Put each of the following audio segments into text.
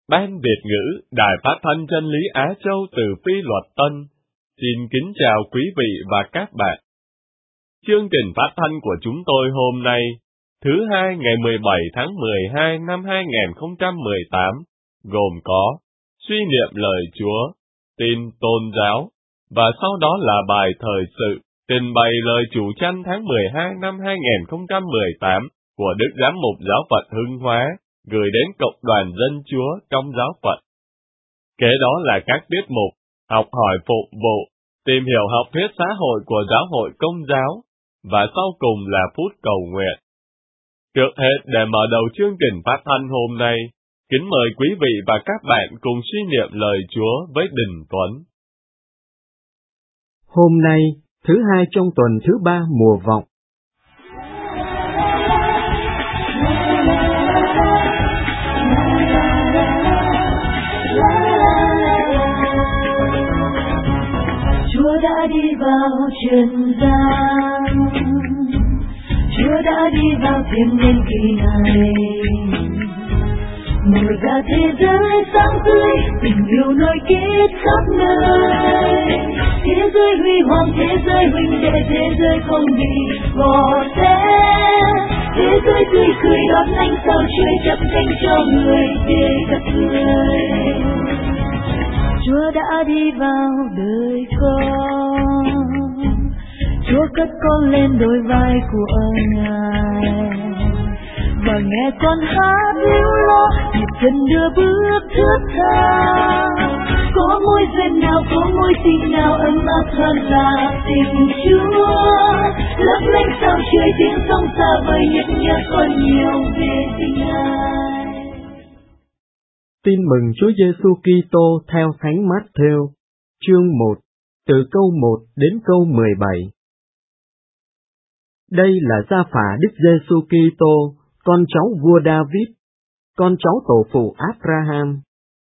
Ban Việt ngữ Đài Phát thanh Chân lý Á Châu từ Phi Luật Tân xin kính chào quý vị và các bạn. Chương trình phát thanh của chúng tôi hôm nay, thứ Hai ngày 17 tháng 12 năm 2018, gồm có suy niệm lời Chúa, tin tôn giáo, và sau đó là bài thời sự, trình bày lời chủ chăn tháng 12 năm 2018 của Đức Giám mục Giáo phận Hưng Hóa, gửi đến cộng đoàn dân Chúa trong giáo phận. Kế đó là các tiết mục, học hỏi phục vụ, tìm hiểu học thuyết xã hội của giáo hội Công giáo, và sau cùng là phút cầu nguyện. Trước hết, để mở đầu chương trình phát thanh hôm nay, kính mời quý vị và các bạn cùng suy niệm lời Chúa với Đình Tuấn. Hôm nay, thứ Hai trong tuần thứ 3 mùa vọng. Chúa đã đi vào trần gian, Chúa đã đi vào thiên niên kỳ này, mở ra thế giới sáng tươi, tình yêu nối kết khắp nơi. Thế giới huy hoàng, thế giới huynh đệ, thế giới không bị bỏ rơi. Thế giới tươi cười đón ánh sao trời chắp cánh cho người để gặp người. Chúa đã đi vào đời con, Chúa cất con lên đôi vai của Ngài, và nghe con hát líu lo, nhịp chân đưa bước thướt tha. Có môi duyên nào, có môi tình nào ấm áp hơn là tình Chúa. Lấp lánh sao trời tiếng sông xa vời, nhắc nhở con nhiều về tình Ngài. Tin mừng Chúa Giêsu Kitô theo Thánh Mát-thêu, chương 1, từ câu 1 đến câu 17. Đây là gia phả Đức Giêsu Kitô, con cháu vua David, con cháu tổ phụ Abraham.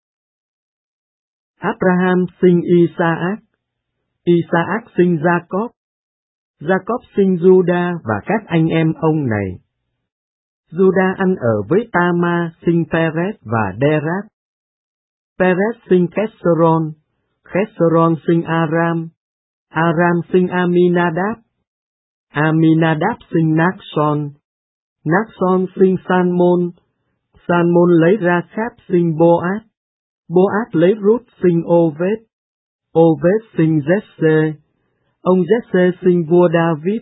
Abraham sinh Isaac, Isaac sinh Jacob, Jacob sinh Juda và các anh em ông này. Juda ăn ở với Tama sinh Perez và Derat. Perez sinh Kesron, Kesron sinh Aram, Aram sinh Aminadab, Aminadab sinh Naxon, Naxon sinh Salmon, Salmon lấy Rachab sinh Boaz, Boaz lấy Ruth sinh Obed, Obed sinh Jesse, ông Jesse sinh vua David.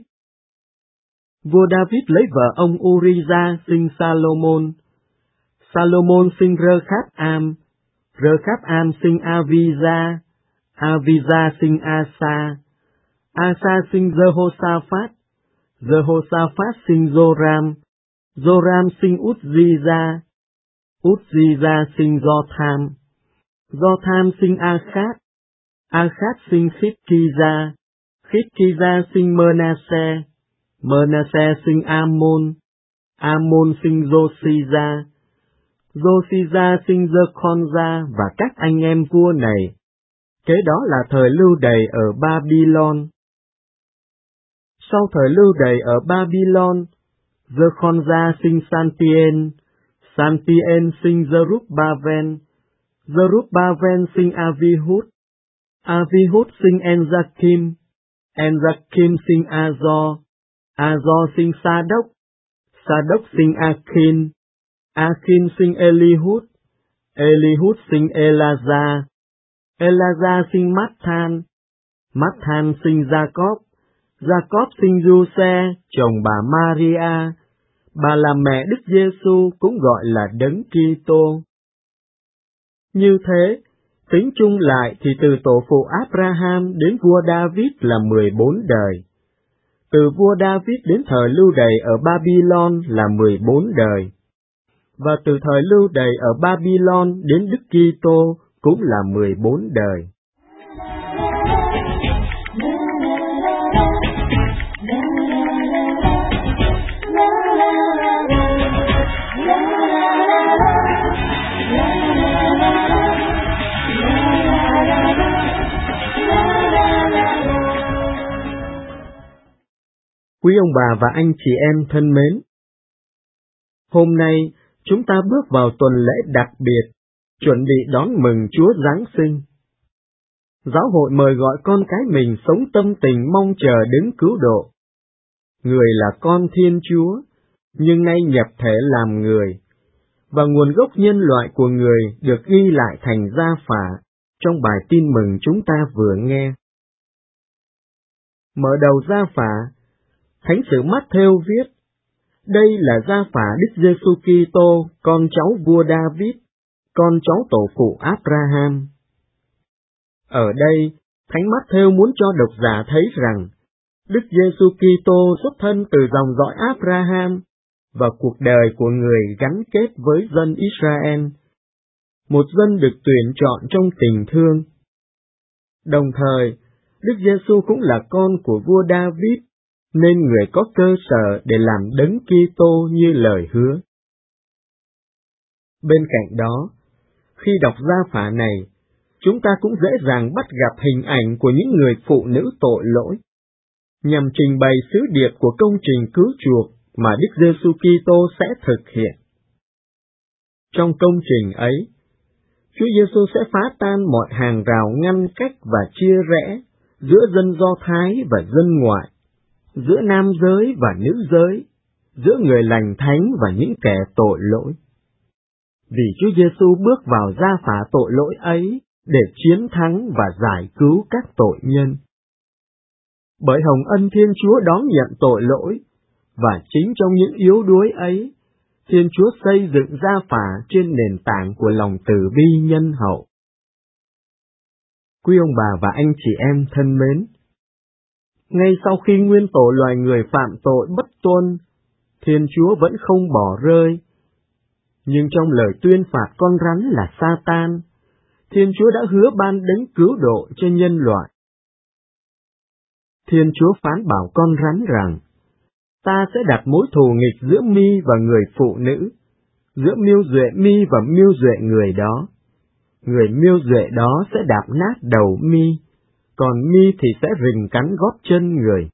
Vua David lấy vợ ông Uriah sinh Salomon, Salomon sinh Rechab-am, Rechab-am sinh Avijah, Avijah sinh Asa, Asa sinh Jehoshaphat, Jehoshaphat sinh Joram, Joram sinh Uzziah, Uzziah sinh Jotham, Jotham sinh Akhat, Akhat sinh Khitkiza, Khitkiza sinh Manasseh, Manasseh sinh Amon, Amon sinh Josiah, Josiah sinh Jekonja và các anh em vua này. Kế đó là thời lưu đày ở Babylon. Sau thời lưu đày ở Babylon, Jekonja sinh Saltien, Saltien sinh Zerubbavel, Zerubbavel sinh Avihud, Avihud sinh Enjakim, Enjakim sinh Azor, Azor sinh Sa-đốc, Sa-đốc sinh Akin, Akin sinh Elihud, Elihud sinh Elazar, Elazar sinh Mát-than, Mát-than sinh Jacob, Jacob sinh Giuse, chồng bà Maria, bà là mẹ Đức Giêsu cũng gọi là Đấng Kitô. Như thế, tính chung lại thì từ tổ phụ Abraham đến vua David là 14 đời. Từ vua David đến thời lưu đày ở Babylon là 14 đời. Và từ thời lưu đày ở Babylon đến Đức Kitô cũng là 14 đời. Quý ông bà và anh chị em thân mến, hôm nay chúng ta bước vào tuần lễ đặc biệt chuẩn bị đón mừng Chúa Giáng sinh. Giáo hội mời gọi con cái mình sống tâm tình mong chờ đấng cứu độ. Người là con Thiên Chúa, nhưng nay nhập thể làm người, và nguồn gốc nhân loại của người được ghi lại thành gia phả trong bài tin mừng chúng ta vừa nghe. Mở đầu gia phả, Thánh sử Mát-thêu viết, đây là gia phả Đức Giêsu Kitô, con cháu vua David, con cháu tổ phụ Abraham. Ở đây, Thánh Mát-thêu muốn cho độc giả thấy rằng Đức Giêsu Kitô xuất thân từ dòng dõi Abraham và cuộc đời của người gắn kết với dân Israel, một dân được tuyển chọn trong tình thương. Đồng thời, Đức Giêsu cũng là con của vua David, nên người có cơ sở để làm đấng Kitô như lời hứa. Bên cạnh đó, khi đọc gia phả này, chúng ta cũng dễ dàng bắt gặp hình ảnh của những người phụ nữ tội lỗi, nhằm trình bày sứ điệp của công trình cứu chuộc mà Đức Giêsu Kitô sẽ thực hiện. Trong công trình ấy, Chúa Giêsu sẽ phá tan mọi hàng rào ngăn cách và chia rẽ giữa dân Do Thái và dân ngoại, giữa nam giới và nữ giới, giữa người lành thánh và những kẻ tội lỗi. Vì Chúa Giêsu bước vào gia phả tội lỗi ấy để chiến thắng và giải cứu các tội nhân. Bởi hồng ân Thiên Chúa đón nhận tội lỗi, và chính trong những yếu đuối ấy, Thiên Chúa xây dựng gia phả trên nền tảng của lòng từ bi nhân hậu. Quý ông bà và anh chị em thân mến, ngay sau khi nguyên tổ loài người phạm tội bất tuân, Thiên Chúa vẫn không bỏ rơi. Nhưng trong lời tuyên phạt con rắn là Sa-tan, Thiên Chúa đã hứa ban đấng cứu độ cho nhân loại. Thiên Chúa phán bảo con rắn rằng, ta sẽ đặt mối thù nghịch giữa mi và người phụ nữ, giữa mưu duệ mi và mưu duệ người đó. Người mưu duệ đó sẽ đạp nát đầu mi, còn mi thì sẽ rình cắn gót chân người.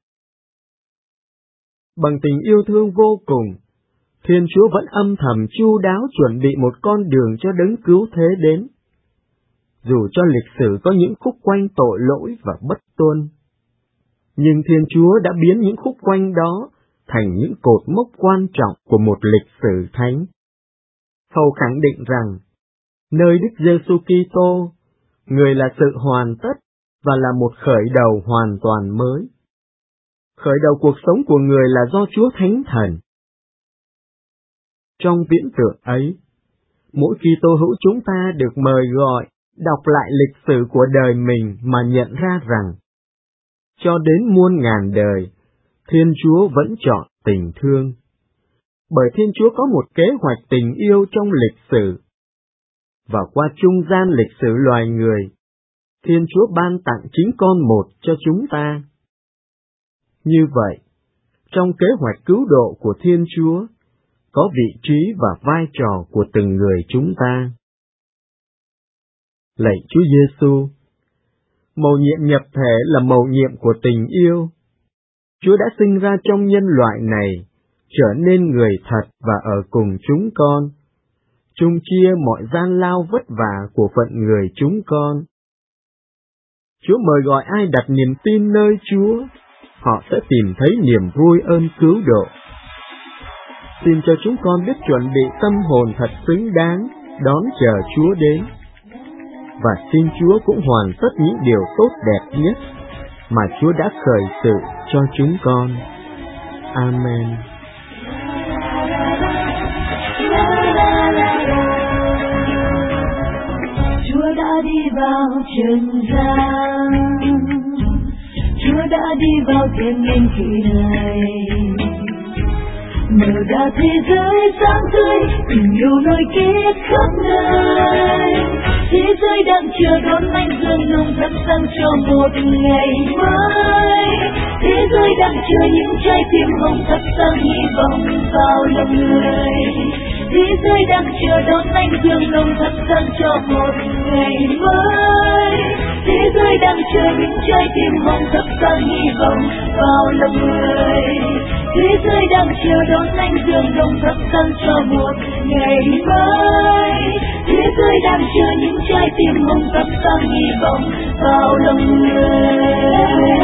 Bằng tình yêu thương vô cùng, Thiên Chúa vẫn âm thầm chu đáo chuẩn bị một con đường cho đấng cứu thế đến. Dù cho lịch sử có những khúc quanh tội lỗi và bất tuân, nhưng Thiên Chúa đã biến những khúc quanh đó thành những cột mốc quan trọng của một lịch sử thánh. Hầu khẳng định rằng, nơi Đức Giêsu Kitô, người là sự hoàn tất và là một khởi đầu hoàn toàn mới. Khởi đầu cuộc sống của người là do Chúa Thánh Thần. Trong viễn tượng ấy, mỗi Kitô hữu chúng ta được mời gọi đọc lại lịch sử của đời mình mà nhận ra rằng, cho đến muôn ngàn đời, Thiên Chúa vẫn chọn tình thương. Bởi Thiên Chúa có một kế hoạch tình yêu trong lịch sử. Và qua trung gian lịch sử loài người, Thiên Chúa ban tặng chính con một cho chúng ta. Như vậy, trong kế hoạch cứu độ của Thiên Chúa, có vị trí và vai trò của từng người chúng ta. Lạy Chúa Giêsu, mầu nhiệm nhập thể là mầu nhiệm của tình yêu. Chúa đã sinh ra trong nhân loại này, trở nên người thật và ở cùng chúng con, chung chia mọi gian lao vất vả của phận người chúng con. Chúa mời gọi ai đặt niềm tin nơi Chúa, họ sẽ tìm thấy niềm vui ơn cứu độ. Xin cho chúng con biết chuẩn bị tâm hồn thật xứng đáng đón chờ Chúa đến. Và xin Chúa cũng hoàn tất những điều tốt đẹp nhất mà Chúa đã khởi sự cho chúng con. Amen. Chúa đã đi vào trần gian, Chúa đã đi vào thiên nhiên kỳ này, mở ra thế giới sáng tươi, tình yêu nối kết khắp nơi. Thế giới đang chờ đón anh dương nồng thắp sáng cho một ngày mới. Thế giới đang chờ những trái tim hồng thắp sáng hy vọng vào lòng người. Thế giới đang chờ đón anh dương nồng thắp sáng cho một ngày mới. Thế giới đang chờ những trái tim hồng thắp sáng hy vọng vào lòng người. Thế giới đang chờ đón anh dương nồng thắp sáng cho một ngày mới. Thế giới đang chờ trái tim hồng thắp sáng hy vọng vào lòng người.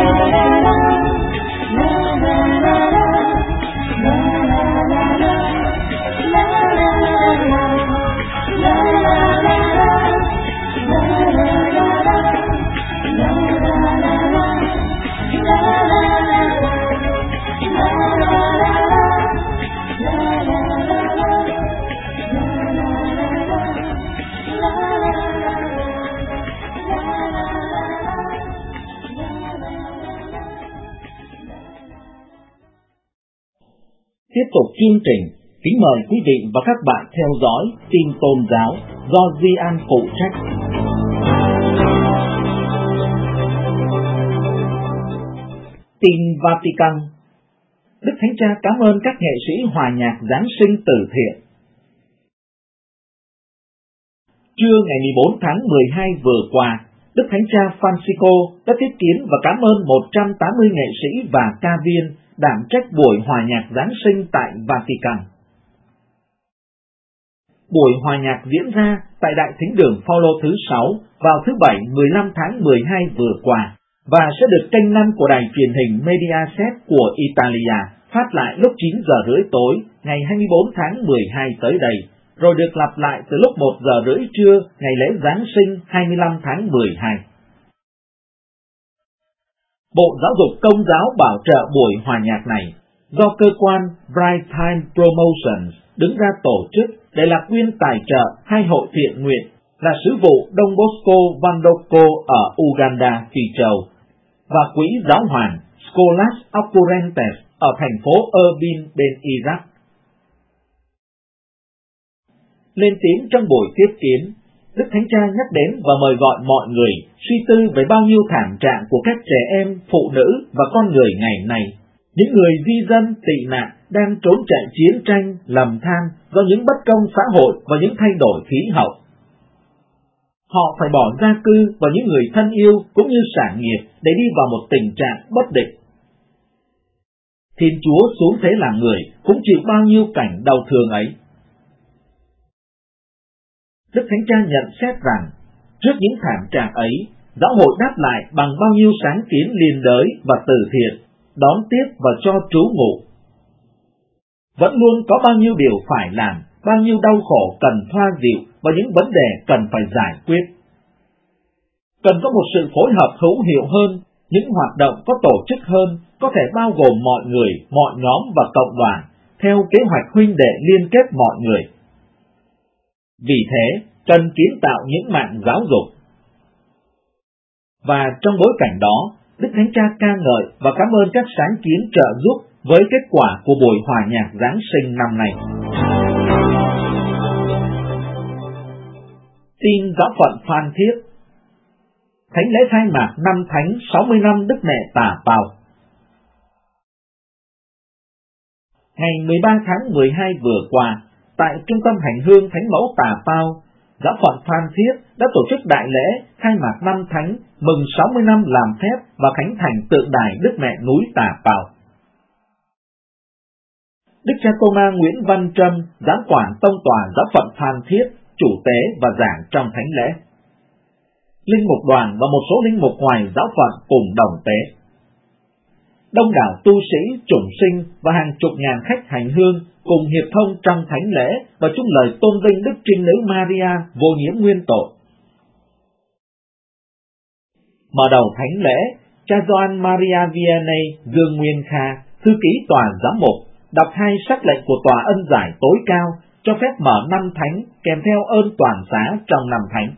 Tiếp tục chương trình, kính mời quý vị và các bạn theo dõi tin tôn giáo do Di An phụ trách. Tin Vatican. Đức Thánh Cha cảm ơn các nghệ sĩ hòa nhạc Giáng sinh từ thiện. Trưa ngày 14 tháng 12 vừa qua, Đức Thánh Cha Francisco đã tiếp kiến và cảm ơn 180 nghệ sĩ và ca viên đảm trách buổi hòa nhạc Giáng sinh tại Vatican. Buổi hòa nhạc diễn ra tại Đại Thính đường Phaolô thứ 6 vào thứ Bảy 15 tháng 12 vừa qua và sẽ được kênh 5 của đài truyền hình Mediaset của Italia phát lại lúc 9 giờ rưỡi tối ngày 24 tháng 12 tới đây, rồi được lặp lại từ lúc 1 giờ rưỡi trưa ngày lễ Giáng sinh 25 tháng 12. Bộ Giáo dục Công giáo bảo trợ buổi hòa nhạc này do cơ quan Bright Time Promotions đứng ra tổ chức để là quyên tài trợ hai hội thiện nguyện là Sứ vụ Don Bosco Vandoko ở Uganda, Phi Châu và Quỹ Giáo hoàng Scholas Occurrentes ở thành phố Erbil bên Iraq. Lên tiếng trong buổi tiếp kiến, Đức Thánh Cha nhắc đến và mời gọi mọi người suy tư về bao nhiêu thảm trạng của các trẻ em, phụ nữ và con người ngày nay, những người di dân, tị nạn đang trốn chạy chiến tranh, lầm than do những bất công xã hội và những thay đổi khí hậu. Họ phải bỏ gia cư và những người thân yêu cũng như sản nghiệp để đi vào một tình trạng bất định. Thiên Chúa xuống thế làm người cũng chịu bao nhiêu cảnh đau thương ấy. Đức Thánh Cha nhận xét rằng, trước những thảm trạng ấy, giáo hội đáp lại bằng bao nhiêu sáng kiến liên đới và từ thiện, đón tiếp và cho trú ngụ. Vẫn luôn có bao nhiêu điều phải làm, bao nhiêu đau khổ cần thoa dịu và những vấn đề cần phải giải quyết. Cần có một sự phối hợp hữu hiệu hơn, những hoạt động có tổ chức hơn, có thể bao gồm mọi người, mọi nhóm và cộng đoàn, theo kế hoạch huynh đệ liên kết mọi người. Vì thế, cần kiến tạo những mạng giáo dục. Và trong bối cảnh đó, Đức Thánh Cha ca ngợi và cảm ơn các sáng kiến trợ giúp với kết quả của buổi hòa nhạc Giáng sinh năm nay. Tin giáo phận Phan Thiết. Thánh lễ khai mạc năm Thánh 60 năm Đức Mẹ Tả Pao. Ngày 13 tháng 12 vừa qua, tại Trung tâm Hành hương Thánh mẫu Tả Pao, giáo phận Phan Thiết đã tổ chức đại lễ khai mạc năm Thánh mừng 60 năm làm phép và khánh thành tượng đài Đức Mẹ núi Tả Pao. Đức cha Tô-ma Nguyễn Văn Trâm, giám quản tông tòa giáo phận Phan Thiết, chủ tế và giảng trong thánh lễ. Linh mục đoàn và một số linh mục ngoài giáo phận cùng đồng tế. Đông đảo tu sĩ, chủng sinh và hàng chục ngàn khách hành hương cùng hiệp thông trong thánh lễ và chung lời tôn vinh Đức Trinh Nữ Maria vô nhiễm nguyên tội. Mở đầu thánh lễ, cha Gioan Maria Vianney Dương Nguyên Kha, thư ký tòa giám mục, đọc hai sắc lệnh của tòa ân giải tối cao cho phép mở năm thánh kèm theo ơn toàn xá trong năm thánh.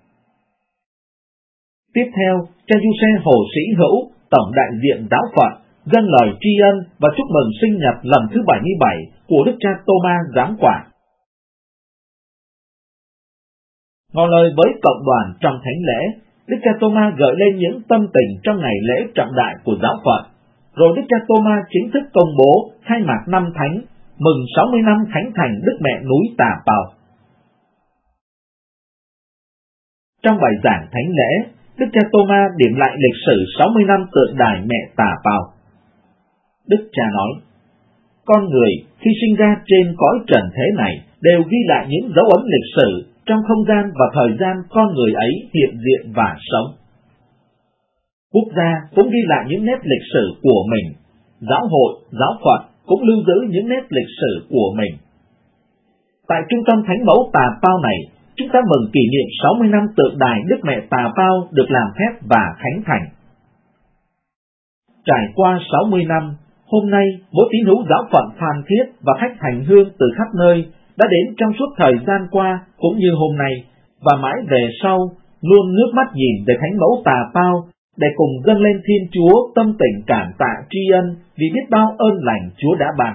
Tiếp theo, cha Giuse Hồ Sĩ Hữu, tổng đại diện giáo phận, dâng lời tri ân và chúc mừng sinh nhật lần thứ 77 của Đức cha Tô-ma giám quản. Ngỏ lời với cộng đoàn trong thánh lễ, Đức cha Tô-ma gợi lên những tâm tình trong ngày lễ trọng đại của giáo phận, rồi Đức cha Tô-ma chính thức công bố khai mạc năm thánh mừng 60 năm khánh thành Đức Mẹ núi Tả Pao. Trong bài giảng thánh lễ, Đức cha Tô-ma điểm lại lịch sử 60 năm tượng đài Mẹ Tả Pao. Đức cha nói, con người khi sinh ra trên cõi trần thế này đều ghi lại những dấu ấn lịch sử, trong không gian và thời gian con người ấy hiện diện và sống. Quốc gia cũng ghi lại những nét lịch sử của mình, giáo hội, giáo phận cũng lưu giữ những nét lịch sử của mình. Tại trung tâm Thánh mẫu Tà Pao này, chúng ta mừng kỷ niệm 60 năm tượng đài Đức Mẹ Tà Pao được làm phép và khánh thành. Trải qua 60 năm, hôm nay mỗi tín hữu giáo phận Phan Thiết và khách hành hương từ khắp nơi đã đến trong suốt thời gian qua cũng như hôm nay, và mãi về sau luôn nước mắt nhìn về Thánh mẫu Tà Pao để cùng dâng lên Thiên Chúa tâm tình cảm tạ tri ân vì biết bao ơn lành Chúa đã ban.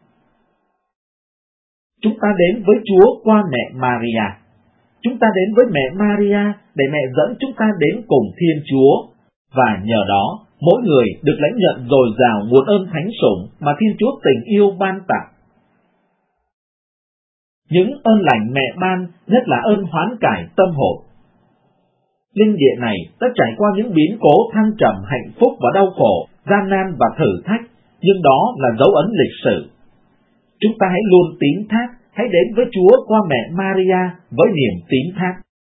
Chúng ta đến với Chúa qua mẹ Maria. Chúng ta đến với mẹ Maria để mẹ dẫn chúng ta đến cùng Thiên Chúa, và nhờ đó mỗi người được lãnh nhận dồi dào nguồn ơn thánh sủng mà Thiên Chúa tình yêu ban tặng. Những ơn lành mẹ ban nhất là ơn hoán cải tâm hồn. Linh địa này đã trải qua những biến cố thăng trầm hạnh phúc và đau khổ, gian nan và thử thách, nhưng đó là dấu ấn lịch sử. Chúng ta hãy luôn tín thác, hãy đến với Chúa qua mẹ Maria với niềm tín thác.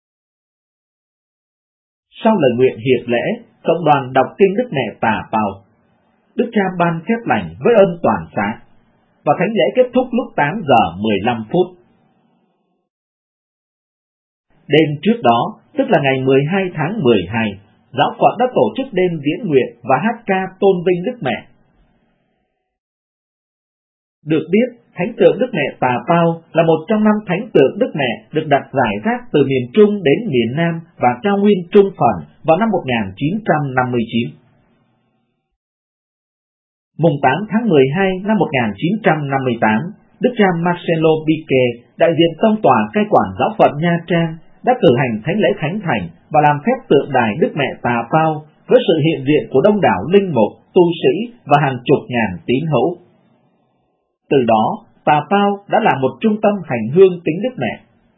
Sau lời nguyện hiệp lễ, cộng đoàn đọc kinh Đức Mẹ Tà Pao. Đức Cha ban phép lành với ơn toàn xá, và thánh lễ kết thúc lúc 8 giờ 15 phút. Đêm trước đó, tức là ngày 12 tháng 12, giáo phận đã tổ chức đêm diễn nguyện và hát ca tôn vinh Đức Mẹ. Được biết, thánh tượng Đức Mẹ Tà Pao là một trong 5 thánh tượng Đức Mẹ được đặt rải rác từ miền Trung đến miền Nam và cao nguyên Trung phần vào năm 1959. Mùng 8 tháng 12 năm 1958, Đức cha Marcelo Pique, đại diện tông tòa cai quản giáo phận Nha Trang, đã cử hành thánh lễ khánh thành và làm phép tượng đài Đức Mẹ Tà Pao với sự hiện diện của đông đảo linh mục, tu sĩ và hàng chục ngàn tín hữu. Từ đó, Tà Pao đã là một trung tâm hành hương kính Đức Mẹ.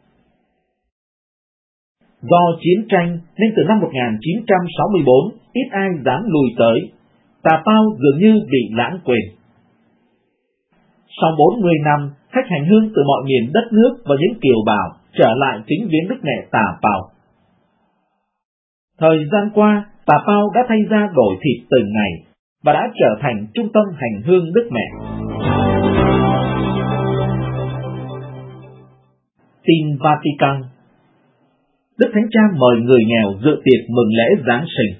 Do chiến tranh nên từ năm 1964 ít ai dám lùi tới, Tà Pao dường như bị lãng quên. Sau 40 năm, khách hành hương từ mọi miền đất nước và những kiều bào trở lại kính viếng Đức Mẹ Tà Pao. Thời gian qua, Tà Pao đã thay ra đổi thịt từng ngày và đã trở thành trung tâm hành hương Đức Mẹ. Tin Vatican. Đức Thánh Cha mời người nghèo dự tiệc mừng lễ Giáng sinh.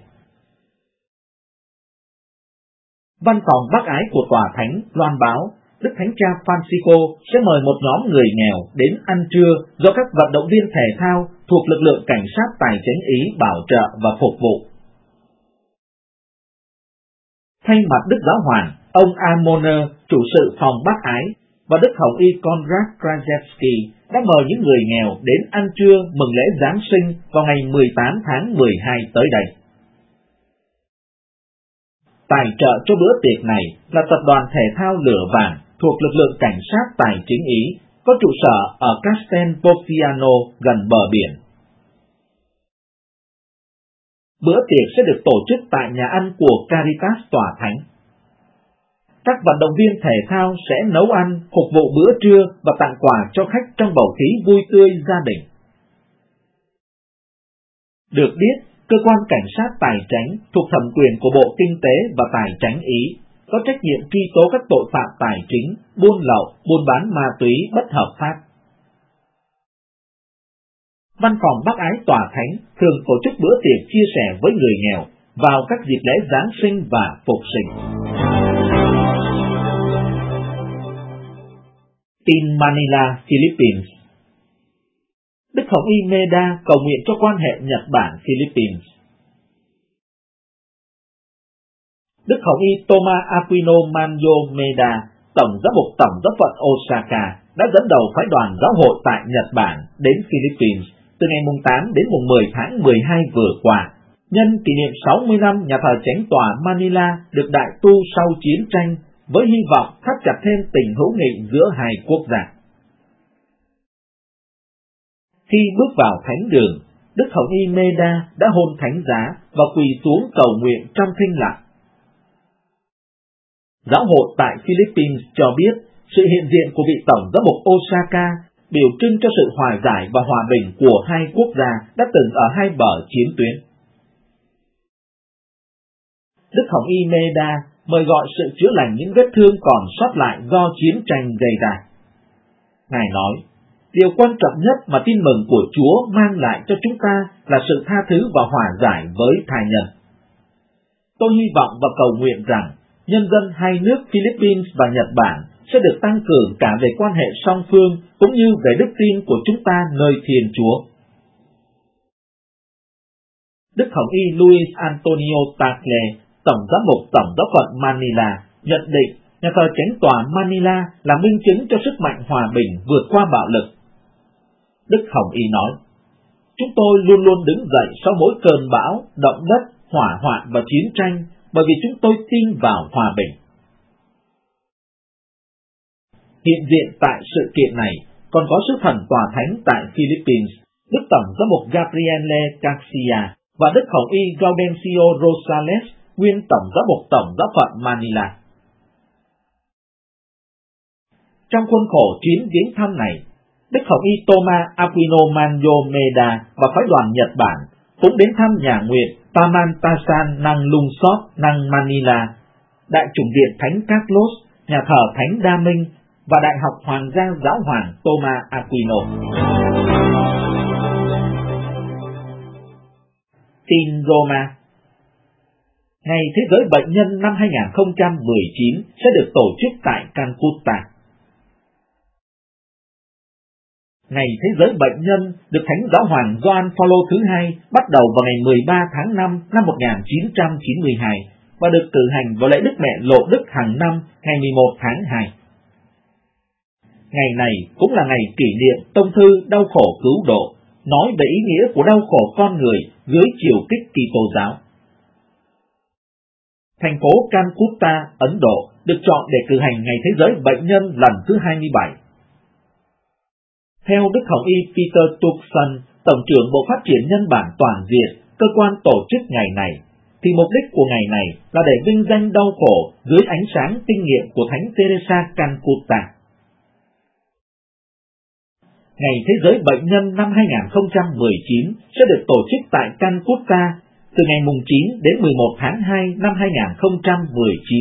Văn phòng bác ái của Tòa Thánh loan báo Đức Thánh Cha Francisco sẽ mời một nhóm người nghèo đến ăn trưa do các vận động viên thể thao thuộc lực lượng cảnh sát tài chính Ý bảo trợ và phục vụ. Thay mặt Đức Giáo Hoàng, ông Amoner, chủ sự phòng bác ái, và Đức Hồng Y Konrad Krajewski đã mời những người nghèo đến ăn trưa mừng lễ Giáng sinh vào ngày 18 tháng 12 tới đây. Tài trợ cho bữa tiệc này là tập đoàn thể thao Lửa Vàng thuộc lực lượng cảnh sát tài chính Ý, có trụ sở ở Castelpoffiano gần bờ biển. Bữa tiệc sẽ được tổ chức tại nhà ăn của Caritas Tòa Thánh. Các vận động viên thể thao sẽ nấu ăn, phục vụ bữa trưa và tặng quà cho khách trong bầu khí vui tươi gia đình. Được biết, cơ quan cảnh sát tài chính thuộc thẩm quyền của Bộ Kinh tế và Tài chính Ý có trách nhiệm truy tố các tội phạm tài chính, buôn lậu, buôn bán ma túy bất hợp pháp. Văn phòng bác ái Tòa Thánh thường tổ chức bữa tiệc chia sẻ với người nghèo vào các dịp lễ Giáng sinh và Phục sinh. Tin Manila, Philippines. Đức Hồng Y Meda cầu nguyện cho quan hệ Nhật Bản-Philippines. Đức Hồng Y Toma Aquino Manyo Meda, Tổng giám mục Tổng giáo phận Osaka, đã dẫn đầu phái đoàn giáo hội tại Nhật Bản đến Philippines từ ngày 8 đến 10 tháng 12 vừa qua, nhân kỷ niệm 60 năm nhà thờ chánh tòa Manila được đại tu sau chiến tranh, với hy vọng thắt chặt thêm tình hữu nghị giữa hai quốc gia. Khi bước vào thánh đường, Đức Hồng Y Meda đã hôn thánh giá và quỳ xuống cầu nguyện trong thinh lặng. Giáo hội tại Philippines cho biết sự hiện diện của vị Tổng giám mục Osaka biểu trưng cho sự hòa giải và hòa bình của hai quốc gia đã từng ở hai bờ chiến tuyến. Đức Hồng Y Meda mời gọi sự chữa lành những vết thương còn sót lại do chiến tranh gây ra. Ngài nói, điều quan trọng nhất mà tin mừng của Chúa mang lại cho chúng ta là sự tha thứ và hòa giải với tha nhân. Tôi hy vọng và cầu nguyện rằng nhân dân hai nước Philippines và Nhật Bản sẽ được tăng cường cả về quan hệ song phương cũng như về đức tin của chúng ta nơi Thiên Chúa. Đức Hồng Y Luis Antonio Tagle, Tổng giám mục Tổng giáo phận Manila, nhận định nhà thờ Chánh tòa Manila là minh chứng cho sức mạnh hòa bình vượt qua bạo lực. Đức Hồng Y nói, chúng tôi luôn luôn đứng dậy sau mỗi cơn bão, động đất, hỏa hoạn và chiến tranh bởi vì chúng tôi tin vào hòa bình. Hiện diện tại sự kiện này còn có sứ thần tòa thánh tại Philippines, Đức Tổng giám mục Gabriele Garcia và Đức Hồng Y Gaudencio Rosales, nguyên Tổng giám mục Tổng giáo phận Manila. Trong khuôn khổ chuyến viếng thăm này, Đức Hồng Y Toma Aquino Manyo Meda và phái đoàn Nhật Bản cũng đến thăm nhà nguyện Pamantasan Năng Lungsot Năng Manila, Đại chủng viện Thánh Carlos, nhà thờ Thánh Đa Minh và Đại học Hoàng gia Giáo hoàng Toma Aquino. Tin Roma. Ngày Thế giới Bệnh nhân năm 2019 sẽ được tổ chức tại Calcutta. Ngày Thế giới Bệnh nhân được Thánh Giáo hoàng Gioan Phaolô thứ hai bắt đầu vào ngày 13 tháng 5 năm 1992 và được cử hành vào lễ Đức Mẹ Lộ Đức hàng năm ngày 11 tháng 2. Ngày này cũng là ngày kỷ niệm tông thư đau khổ cứu độ, nói về ý nghĩa của đau khổ con người dưới chiều kích Kitô giáo. Thành phố Calcutta, Ấn Độ được chọn để cử hành Ngày Thế giới Bệnh nhân lần thứ 27. Theo Đức Hồng Y Peter Turkson, Tổng trưởng Bộ Phát triển Nhân bản Toàn diện, cơ quan tổ chức ngày này, thì mục đích của ngày này là để vinh danh đau khổ dưới ánh sáng kinh nghiệm của Thánh Teresa Calcutta. Ngày Thế giới Bệnh nhân năm 2019 sẽ được tổ chức tại Calcutta từ ngày 9 đến 11 tháng 2 năm 2019.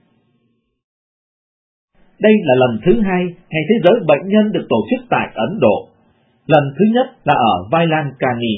Đây là lần thứ hai Ngày Thế giới Bệnh nhân được tổ chức tại Ấn Độ. Lần thứ nhất là ở Vailankani.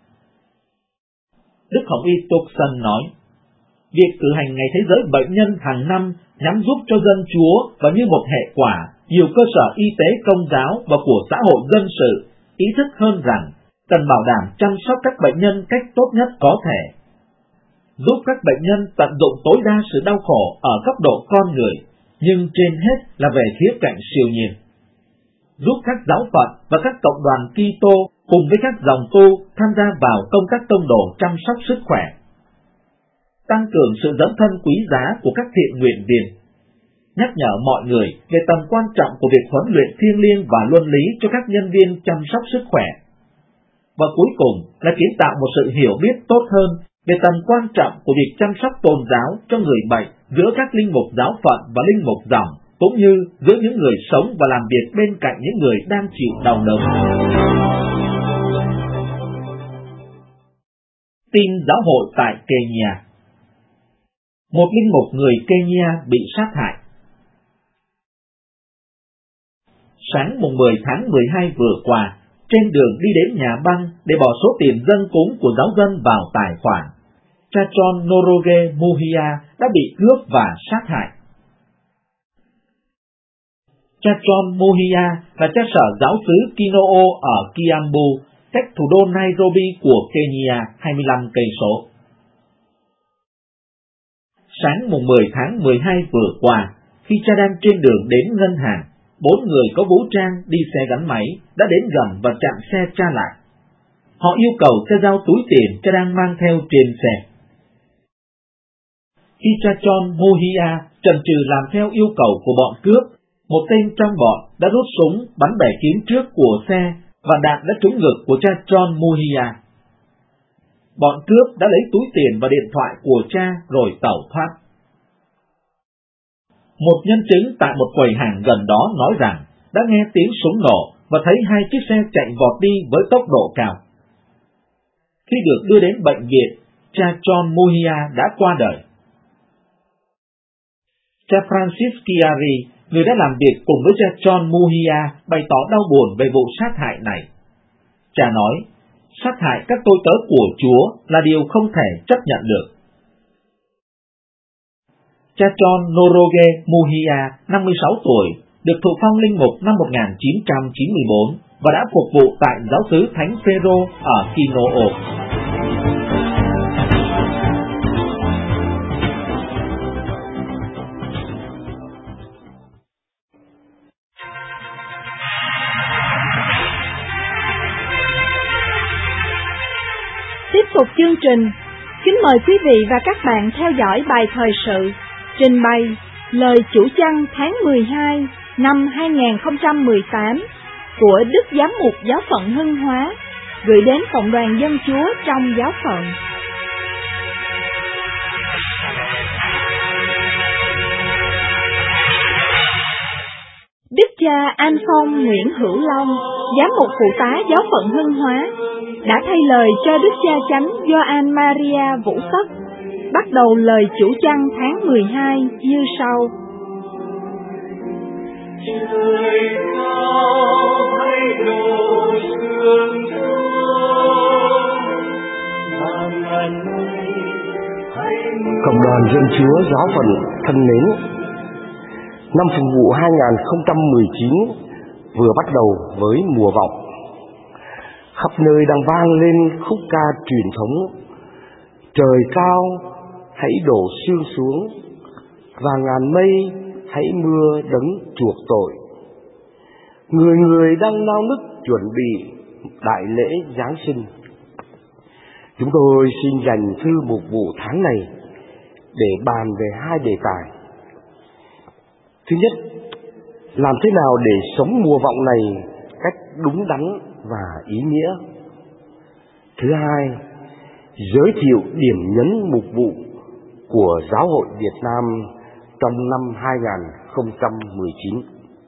Đức Hồng Y Turkson nói, việc cử hành Ngày Thế giới Bệnh nhân hàng năm nhằm giúp cho dân Chúa và như một hệ quả, nhiều cơ sở y tế công giáo và của xã hội dân sự ý thức hơn rằng cần bảo đảm chăm sóc các bệnh nhân cách tốt nhất có thể, giúp các bệnh nhân tận dụng tối đa sự đau khổ ở cấp độ con người, nhưng trên hết là về khía cạnh siêu nhiên, giúp các giáo phận và các cộng đoàn Kitô cùng với các dòng tu tham gia vào công tác tông đồ chăm sóc sức khỏe, tăng cường sự dấn thân quý giá của các thiện nguyện viên, nhắc nhở mọi người về tầm quan trọng của việc huấn luyện thiêng liêng và luân lý cho các nhân viên chăm sóc sức khỏe, và cuối cùng là kiến tạo một sự hiểu biết tốt hơn về tầm quan trọng của việc chăm sóc tôn giáo cho người bệnh giữa các linh mục giáo phận và linh mục dòng, cũng như giữa những người sống và làm việc bên cạnh những người đang chịu đau đớn. Tin giáo hội tại Kenya. Một linh mục người Kenya bị sát hại. Sáng mùng 10 tháng 12 vừa qua, trên đường đi đến nhà băng để bỏ số tiền dâng cúng của giáo dân vào tài khoản, cha John Noroge Muhia đã bị cướp và sát hại. Cha John Muhia là cha sở giáo xứ Kinoo ở Kiambu, cách thủ đô Nairobi của Kenya 25 cây số. Sáng mùng 10 tháng 12 vừa qua, khi cha đang trên đường đến ngân hàng, 4 người có vũ trang đi xe gắn máy đã đến gần và chặn xe cha lại. Họ yêu cầu cha giao túi tiền cha đang mang theo trên xe. Khi cha John Muhia chần chừ làm theo yêu cầu của bọn cướp, một tên trong bọn đã rút súng bắn bẻ kính trước của xe và đạn đã trúng ngực của cha John Muhia. Bọn cướp đã lấy túi tiền và điện thoại của cha rồi tẩu thoát. Một nhân chứng tại một quầy hàng gần đó nói rằng đã nghe tiếng súng nổ và thấy hai chiếc xe chạy vọt đi với tốc độ cao. Khi được đưa đến bệnh viện, cha John Muhia đã qua đời. Cha Francis Chiari, người đã làm việc cùng với cha John Muhia, bày tỏ đau buồn về vụ sát hại này. Cha nói, sát hại các tôi tớ của Chúa là điều không thể chấp nhận được. Cha John Noroge Muhia, 56 tuổi, được thụ phong linh mục năm 1994 và đã phục vụ tại giáo xứ Thánh Phêrô ở Kinoo. Tiếp tục chương trình, kính mời quý vị và các bạn theo dõi bài thời sự trình bày lời chủ chăn tháng 12 năm 2018 của Đức Giám mục Giáo phận Hưng Hóa, gửi đến Cộng đoàn Dân Chúa trong giáo phận. Đức cha An Phong Nguyễn Hữu Long, Giám mục phụ tá Giáo phận Hưng Hóa, đã thay lời cho Đức cha Chánh Gioan Maria Vũ Tất, bắt đầu lời chủ chăn tháng 12 như sau. Trời cao hãy đổ sương Cộng đoàn Dân Chúa Giáo phận thân mến, năm phục vụ 2019 vừa bắt đầu với mùa vọng. Khắp nơi đang vang lên khúc ca truyền thống Trời cao hãy đổ sương xuống và ngàn mây hãy mưa đấng chuộc tội. Người người đang nao nức chuẩn bị đại lễ Giáng sinh. Chúng tôi xin dành thư mục vụ tháng này để bàn về hai đề tài. Thứ nhất, làm thế nào để sống mùa vọng này cách đúng đắn và ý nghĩa. Thứ hai, giới thiệu điểm nhấn mục vụ của Giáo hội Việt Nam trong năm 2019.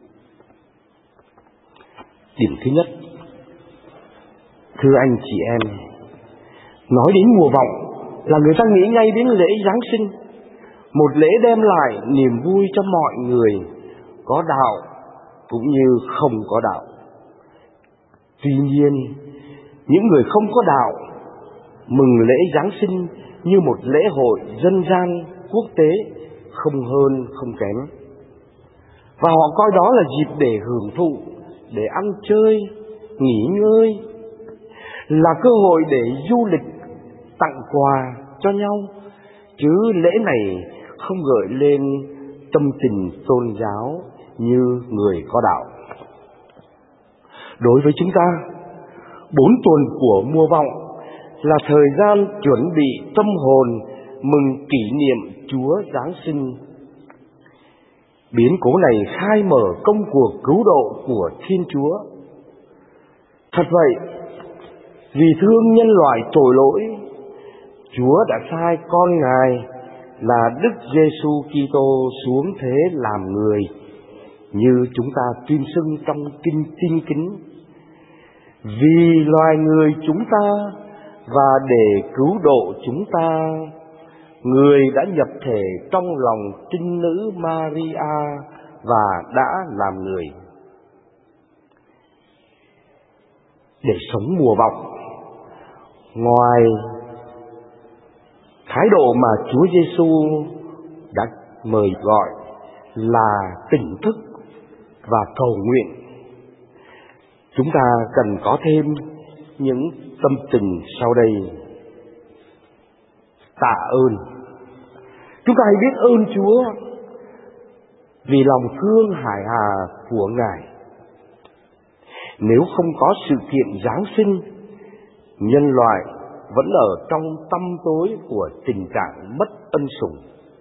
Điểm thứ nhất, thưa anh chị em, nói đến mùa vọng là người ta nghĩ ngay đến lễ Giáng sinh, một lễ đem lại niềm vui cho mọi người có đạo cũng như không có đạo. Tuy nhiên, những người không có đạo mừng lễ Giáng sinh như một lễ hội dân gian quốc tế, không hơn không kém. Và họ coi đó là dịp để hưởng thụ, để ăn chơi, nghỉ ngơi, là cơ hội để du lịch, tặng quà cho nhau, chứ lễ này không gợi lên tâm tình tôn giáo như người có đạo. Đối với chúng ta, 4 tuần của mùa vọng là thời gian chuẩn bị tâm hồn mừng kỷ niệm Chúa Giáng sinh. Biến cố này khai mở công cuộc cứu độ của Thiên Chúa. Thật vậy, vì thương nhân loại tội lỗi, Chúa đã sai con Ngài là Đức Giêsu Kitô xuống thế làm người, như chúng ta tuyên xưng trong kinh Tin Kính. Vì loài người chúng ta và để cứu độ chúng ta, Người đã nhập thể trong lòng trinh nữ Maria và đã làm người. Để sống mùa vọng, ngoài thái độ mà Chúa Giêsu đã mời gọi là tỉnh thức và cầu nguyện, chúng ta cần có thêm những tâm tình sau đây. Tạ ơn. Chúng ta hãy biết ơn Chúa vì lòng thương hải hà của Ngài. Nếu không có sự kiện Giáng sinh, nhân loại vẫn ở trong tăm tối của tình trạng mất ân sủng.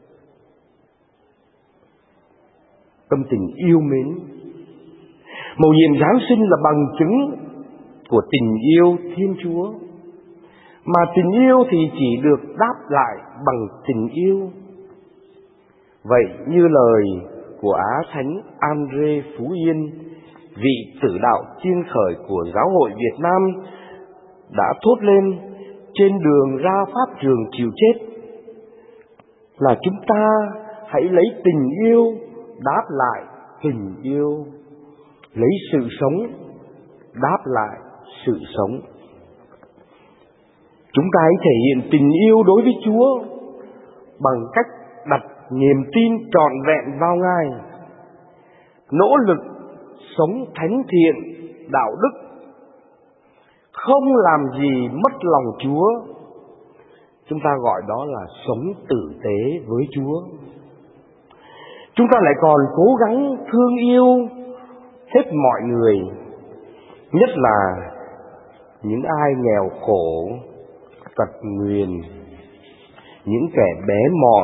Tâm tình yêu mến. Mầu nhiệm Giáng sinh là bằng chứng của tình yêu Thiên Chúa, mà tình yêu thì chỉ được đáp lại bằng tình yêu. Vậy như lời của Á Thánh Andre Phú Yên vị tử đạo tiên khởi của giáo hội Việt Nam đã thốt lên trên đường ra pháp trường chịu chết là chúng ta hãy lấy tình yêu đáp lại tình yêu, lấy sự sống đáp lại sự sống. Chúng ta hãy thể hiện tình yêu đối với Chúa bằng cách đặt niềm tin trọn vẹn vào Ngài, nỗ lực sống thánh thiện, đạo đức, không làm gì mất lòng Chúa. Chúng ta gọi đó là sống tử tế với Chúa. Chúng ta lại còn cố gắng thương yêu hết mọi người, nhất là những ai nghèo khổ, tật nguyền, những kẻ bé mọn,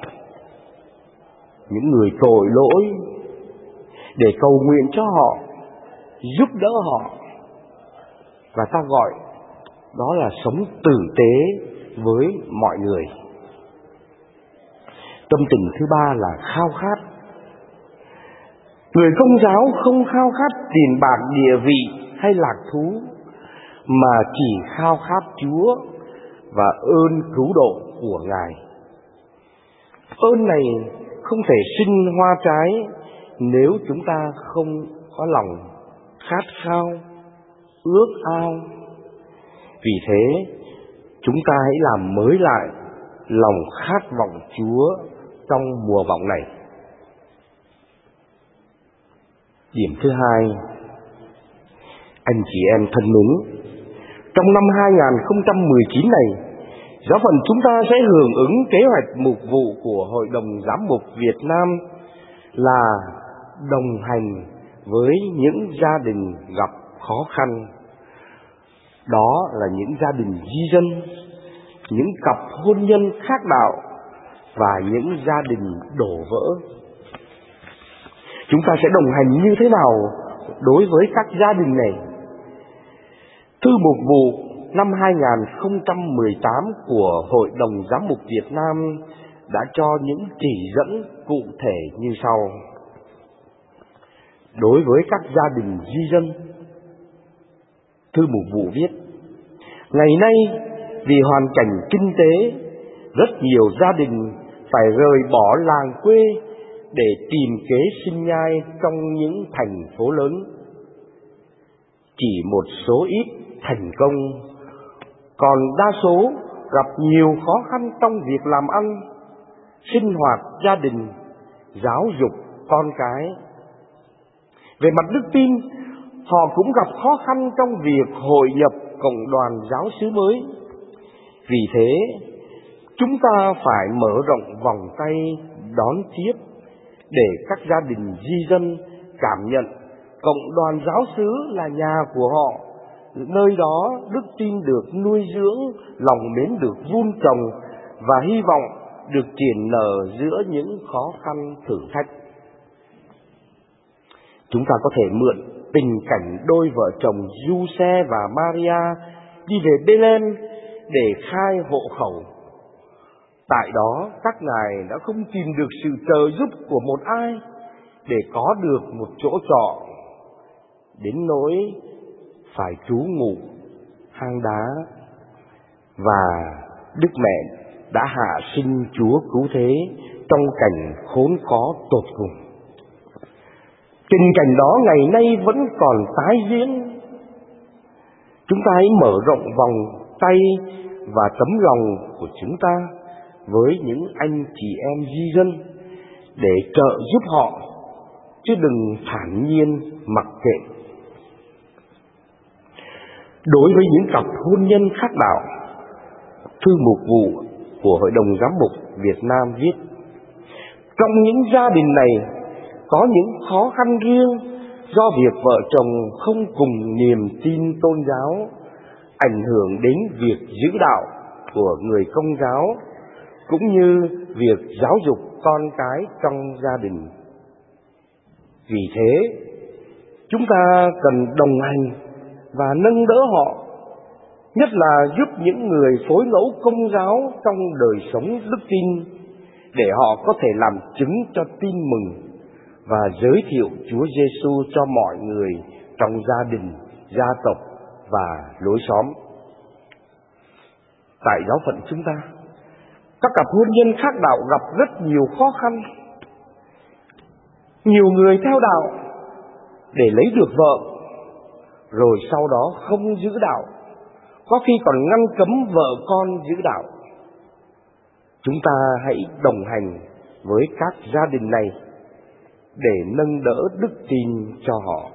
những người tội lỗi, để cầu nguyện cho họ, giúp đỡ họ. Và ta gọi đó là sống tử tế với mọi người. Tâm tình thứ ba là khao khát. Người Công giáo không khao khát tiền bạc, địa vị hay lạc thú, mà chỉ khao khát Chúa và ơn cứu độ của Ngài. Ơn này không thể sinh hoa trái nếu chúng ta không có lòng khát khao, ước ao. Vì thế, chúng ta hãy làm mới lại lòng khát vọng Chúa trong mùa vọng này. Điểm thứ hai, anh chị em thân mến, trong năm 2019 này, giáo phận chúng ta sẽ hưởng ứng kế hoạch mục vụ của Hội đồng Giám mục Việt Nam là đồng hành với những gia đình gặp khó khăn. Đó là những gia đình di dân, những cặp hôn nhân khác đạo và những gia đình đổ vỡ. Chúng ta sẽ đồng hành như thế nào đối với các gia đình này? Thư mục vụ năm 2018 của Hội đồng Giám mục Việt Nam đã cho những chỉ dẫn cụ thể như sau. Đối với các gia đình di dân, thư mục vụ viết: ngày nay vì hoàn cảnh kinh tế, rất nhiều gia đình phải rời bỏ làng quê để tìm kế sinh nhai trong những thành phố lớn. Chỉ một số ít thành công, còn đa số gặp nhiều khó khăn trong việc làm ăn, sinh hoạt gia đình, giáo dục con cái. Về mặt đức tin, họ cũng gặp khó khăn trong việc hội nhập cộng đoàn giáo xứ mới. Vì thế, chúng ta phải mở rộng vòng tay đón tiếp để các gia đình di dân cảm nhận cộng đoàn giáo xứ là nhà của họ, nơi đó đức tin được nuôi dưỡng, lòng mến được vun trồng và hy vọng được triển nở giữa những khó khăn thử thách. Chúng ta có thể mượn tình cảnh đôi vợ chồng Giuse và Maria đi về Bethlehem để khai hộ khẩu. Tại đó, các ngài đã không tìm được sự trợ giúp của một ai để có được một chỗ trọ, đến nỗi phải trú ngụ hang đá. Và Đức Mẹ đã hạ sinh Chúa Cứu Thế trong cảnh khốn khó tột cùng. Tình cảnh đó ngày nay vẫn còn tái diễn. Chúng ta hãy mở rộng vòng tay và tấm lòng của chúng ta với những anh chị em di dân để trợ giúp họ, chứ đừng thản nhiên mặc kệ. Đối với những cặp hôn nhân khác đạo, thư mục vụ của Hội đồng Giám mục Việt Nam viết: trong những gia đình này có những khó khăn riêng do việc vợ chồng không cùng niềm tin tôn giáo, ảnh hưởng đến việc giữ đạo của người Công giáo, cũng như việc giáo dục con cái trong gia đình. Vì thế, chúng ta cần đồng hành và nâng đỡ họ, nhất là giúp những người phối ngẫu Công giáo trong đời sống đức tin, để họ có thể làm chứng cho tin mừng và giới thiệu Chúa Giêsu cho mọi người trong gia đình, gia tộc và lối xóm. Tại giáo phận chúng ta, các cặp hôn nhân khác đạo gặp rất nhiều khó khăn. Nhiều người theo đạo để lấy được vợ, rồi sau đó không giữ đạo, có khi còn ngăn cấm vợ con giữ đạo. Chúng ta hãy đồng hành với các gia đình này để nâng đỡ đức tin cho họ.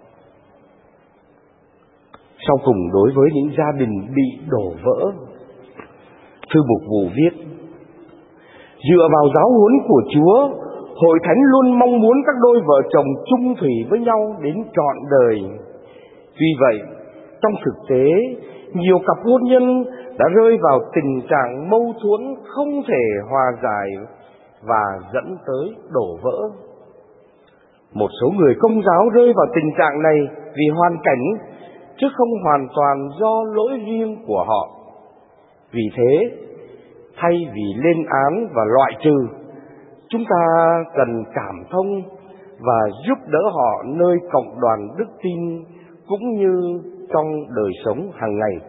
Sau cùng, đối với những gia đình bị đổ vỡ, thư mục vụ viết: dựa vào giáo huấn của Chúa, Hội Thánh luôn mong muốn các đôi vợ chồng chung thủy với nhau đến trọn đời. Tuy vậy, trong thực tế, nhiều cặp hôn nhân đã rơi vào tình trạng mâu thuẫn không thể hòa giải và dẫn tới đổ vỡ. Một số người Công giáo rơi vào tình trạng này vì hoàn cảnh, chứ không hoàn toàn do lỗi riêng của họ. Vì thế, thay vì lên án và loại trừ, chúng ta cần cảm thông và giúp đỡ họ nơi cộng đoàn đức tin cũng như trong đời sống hàng ngày.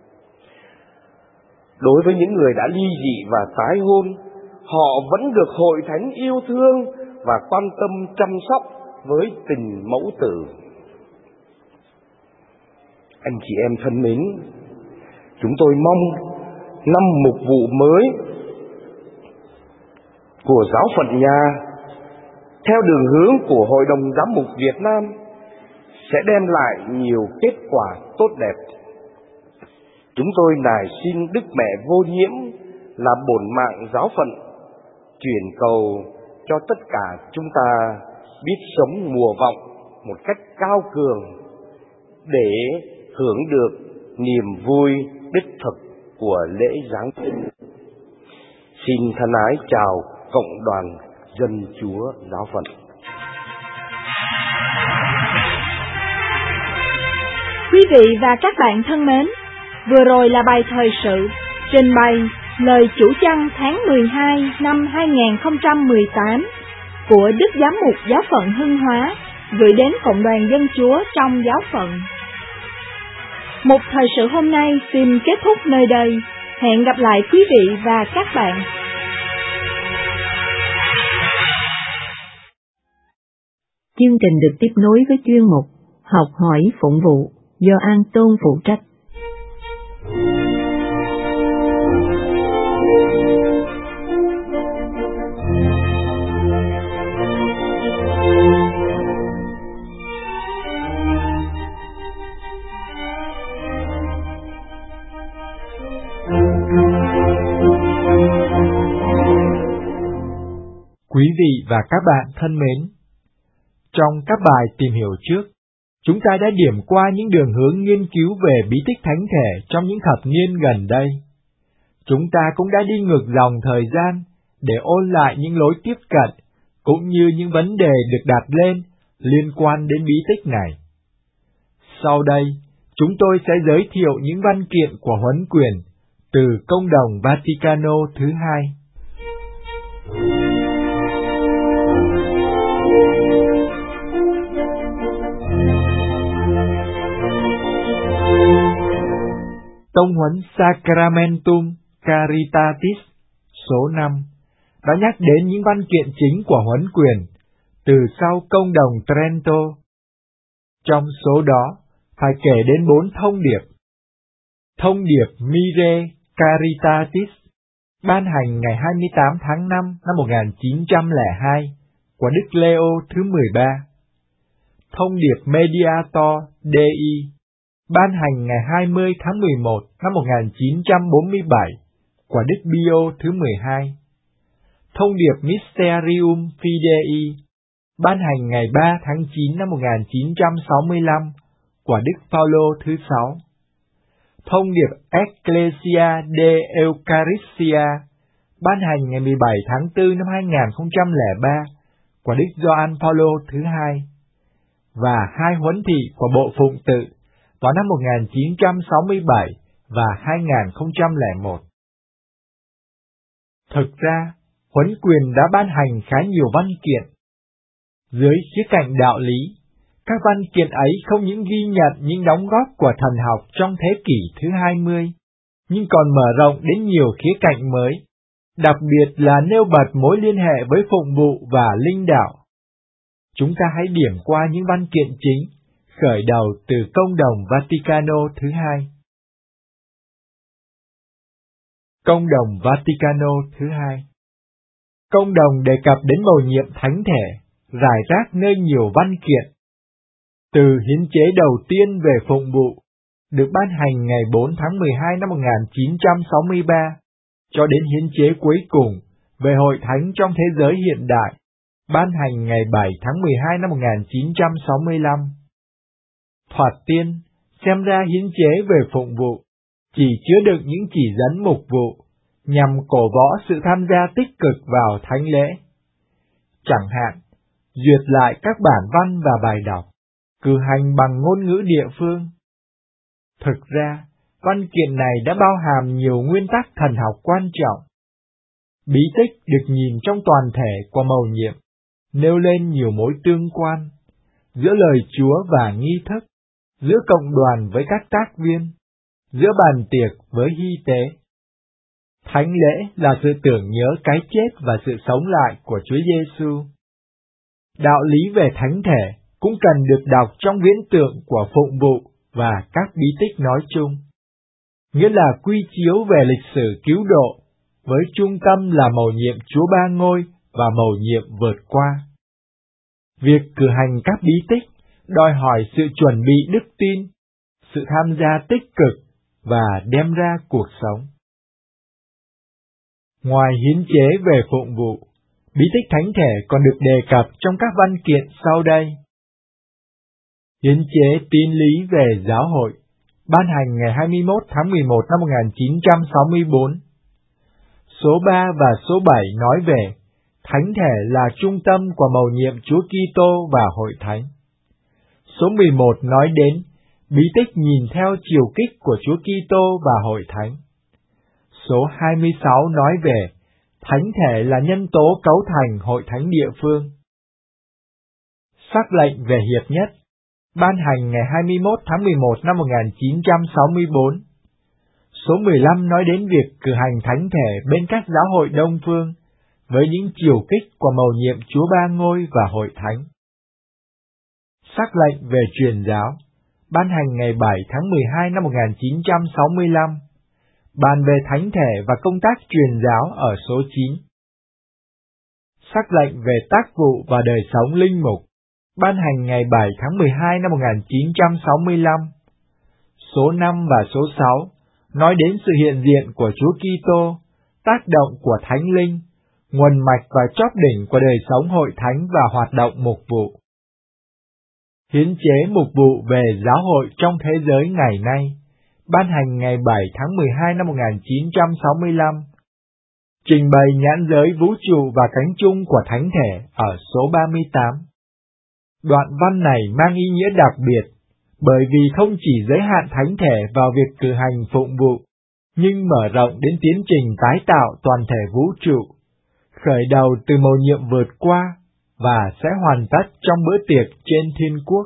Đối với những người đã ly dị và tái hôn, họ vẫn được Hội Thánh yêu thương và quan tâm chăm sóc với tình mẫu tử. Anh chị em thân mến, chúng tôi mong năm mục vụ mới của giáo phận nhà, theo đường hướng của Hội đồng Giám mục Việt Nam, sẽ đem lại nhiều kết quả tốt đẹp. Chúng tôi nài xin Đức Mẹ Vô Nhiễm là bổn mạng giáo phận truyền cầu cho tất cả chúng ta biết sống mùa vọng một cách cao cường để hưởng được niềm vui đích thực của lễ Giáng sinh. Xin thân ái chào cộng đoàn dân Chúa giáo phận. Quý vị và các bạn thân mến, vừa rồi là bài thời sự trình bày lời chủ chăn tháng 12 năm 2018 của Đức Giám mục Giáo phận Hưng Hóa gửi đến cộng đoàn dân Chúa trong giáo phận. Mục thời sự hôm nay xin kết thúc nơi đây. Hẹn gặp lại quý vị và các bạn. Chương trình được tiếp nối với chuyên mục Học hỏi phụng vụ do An Tôn phụ trách. Quý vị và các bạn thân mến, trong các bài tìm hiểu trước, chúng ta đã điểm qua những đường hướng nghiên cứu về bí tích thánh thể trong những thập niên gần đây. Chúng ta cũng đã đi ngược dòng thời gian để ôn lại những lối tiếp cận, cũng như những vấn đề được đặt lên liên quan đến bí tích này. Sau đây, chúng tôi sẽ giới thiệu những văn kiện của huấn quyền từ Công đồng Vaticano thứ hai. Tông huấn Sacramentum Caritatis số 5 đã nhắc đến những văn kiện chính của huấn quyền từ sau Công đồng Trento. Trong số đó, phải kể đến 4 thông điệp. Thông điệp Mire Caritatis, ban hành ngày 28 tháng 5 năm 1902 của Đức Leo thứ 13. Thông điệp Mediator Dei, ban hành ngày 20 tháng 11 năm 1947 của Đức Pio thứ 12. Thông điệp Mysterium Fidei, ban hành ngày 3 tháng 9 năm 1965 của Đức Phaolô thứ 6. Thông điệp Ecclesia de Eucharistia, ban hành ngày 17 tháng 4 năm 2003 của Đức Gioan Phaolô thứ 2. Và 2 huấn thị của Bộ Phụng Tự vào năm 1967 và 2001. Thực ra, huấn quyền đã ban hành khá nhiều văn kiện. Dưới khía cạnh đạo lý, các văn kiện ấy không những ghi nhận những đóng góp của thần học trong thế kỷ thứ 20, nhưng còn mở rộng đến nhiều khía cạnh mới, đặc biệt là nêu bật mối liên hệ với phụng vụ và linh đạo. Chúng ta hãy điểm qua những văn kiện chính, khởi đầu từ Công đồng Vaticano thứ hai. Công đồng Vaticano thứ hai. Công đồng đề cập đến mầu nhiệm thánh thể, rải rác nơi nhiều văn kiện. Từ hiến chế đầu tiên về phụng vụ, được ban hành ngày 4 tháng 12 năm 1963, cho đến hiến chế cuối cùng về hội thánh trong thế giới hiện đại, ban hành ngày 7 tháng 12 năm 1965. Thoạt tiên, xem ra hiến chế về phụng vụ chỉ chứa đựng những chỉ dẫn mục vụ, nhằm cổ võ sự tham gia tích cực vào thánh lễ. Chẳng hạn, duyệt lại các bản văn và bài đọc, cử hành bằng ngôn ngữ địa phương. Thực ra, văn kiện này đã bao hàm nhiều nguyên tắc thần học quan trọng. Bí tích được nhìn trong toàn thể của mầu nhiệm, nêu lên nhiều mối tương quan giữa lời Chúa và nghi thức, giữa cộng đoàn với các tác viên, giữa bàn tiệc với hy tế. Thánh lễ là sự tưởng nhớ cái chết và sự sống lại của Chúa Giêsu. Đạo lý về thánh thể cũng cần được đọc trong viễn tượng của phụng vụ và các bí tích nói chung, nghĩa là quy chiếu về lịch sử cứu độ, với trung tâm là mầu nhiệm Chúa Ba Ngôi và mầu nhiệm vượt qua. Việc cử hành các bí tích đòi hỏi sự chuẩn bị đức tin, sự tham gia tích cực và đem ra cuộc sống. Ngoài hiến chế về phụng vụ, bí tích thánh thể còn được đề cập trong các văn kiện sau đây. Hiến chế tín lý về giáo hội, ban hành ngày 21 tháng 11 năm 1964. Số 3 và số 7 nói về thánh thể là trung tâm của mầu nhiệm Chúa Kitô và hội thánh. Số 11 nói đến bí tích nhìn theo chiều kích của Chúa Kitô và hội thánh. Số 26 nói về thánh thể là nhân tố cấu thành hội thánh địa phương. Sắc lệnh về hiệp nhất, ban hành ngày 21 tháng 11 năm 1964. Số 15 nói đến việc cử hành thánh thể bên các giáo hội đông phương, với những chiều kích của mầu nhiệm Chúa Ba Ngôi và hội thánh. Sắc lệnh về truyền giáo, ban hành ngày 7 tháng 12 năm 1965, bàn về thánh thể và công tác truyền giáo ở số 9. Sắc lệnh về tác vụ và đời sống linh mục, ban hành ngày 7 tháng 12 năm 1965. Số 5 và số 6 nói đến sự hiện diện của Chúa Kitô, tác động của Thánh Linh, nguồn mạch và chóp đỉnh của đời sống hội thánh và hoạt động mục vụ. Hiến chế mục vụ về giáo hội trong thế giới ngày nay, ban hành ngày 7 tháng 12 năm 1965. Trình bày nhãn giới vũ trụ và cánh chung của thánh thể ở số 38. Đoạn văn này mang ý nghĩa đặc biệt, bởi vì không chỉ giới hạn thánh thể vào việc cử hành phụng vụ, nhưng mở rộng đến tiến trình tái tạo toàn thể vũ trụ, khởi đầu từ mầu nhiệm vượt qua và sẽ hoàn tất trong bữa tiệc trên thiên quốc.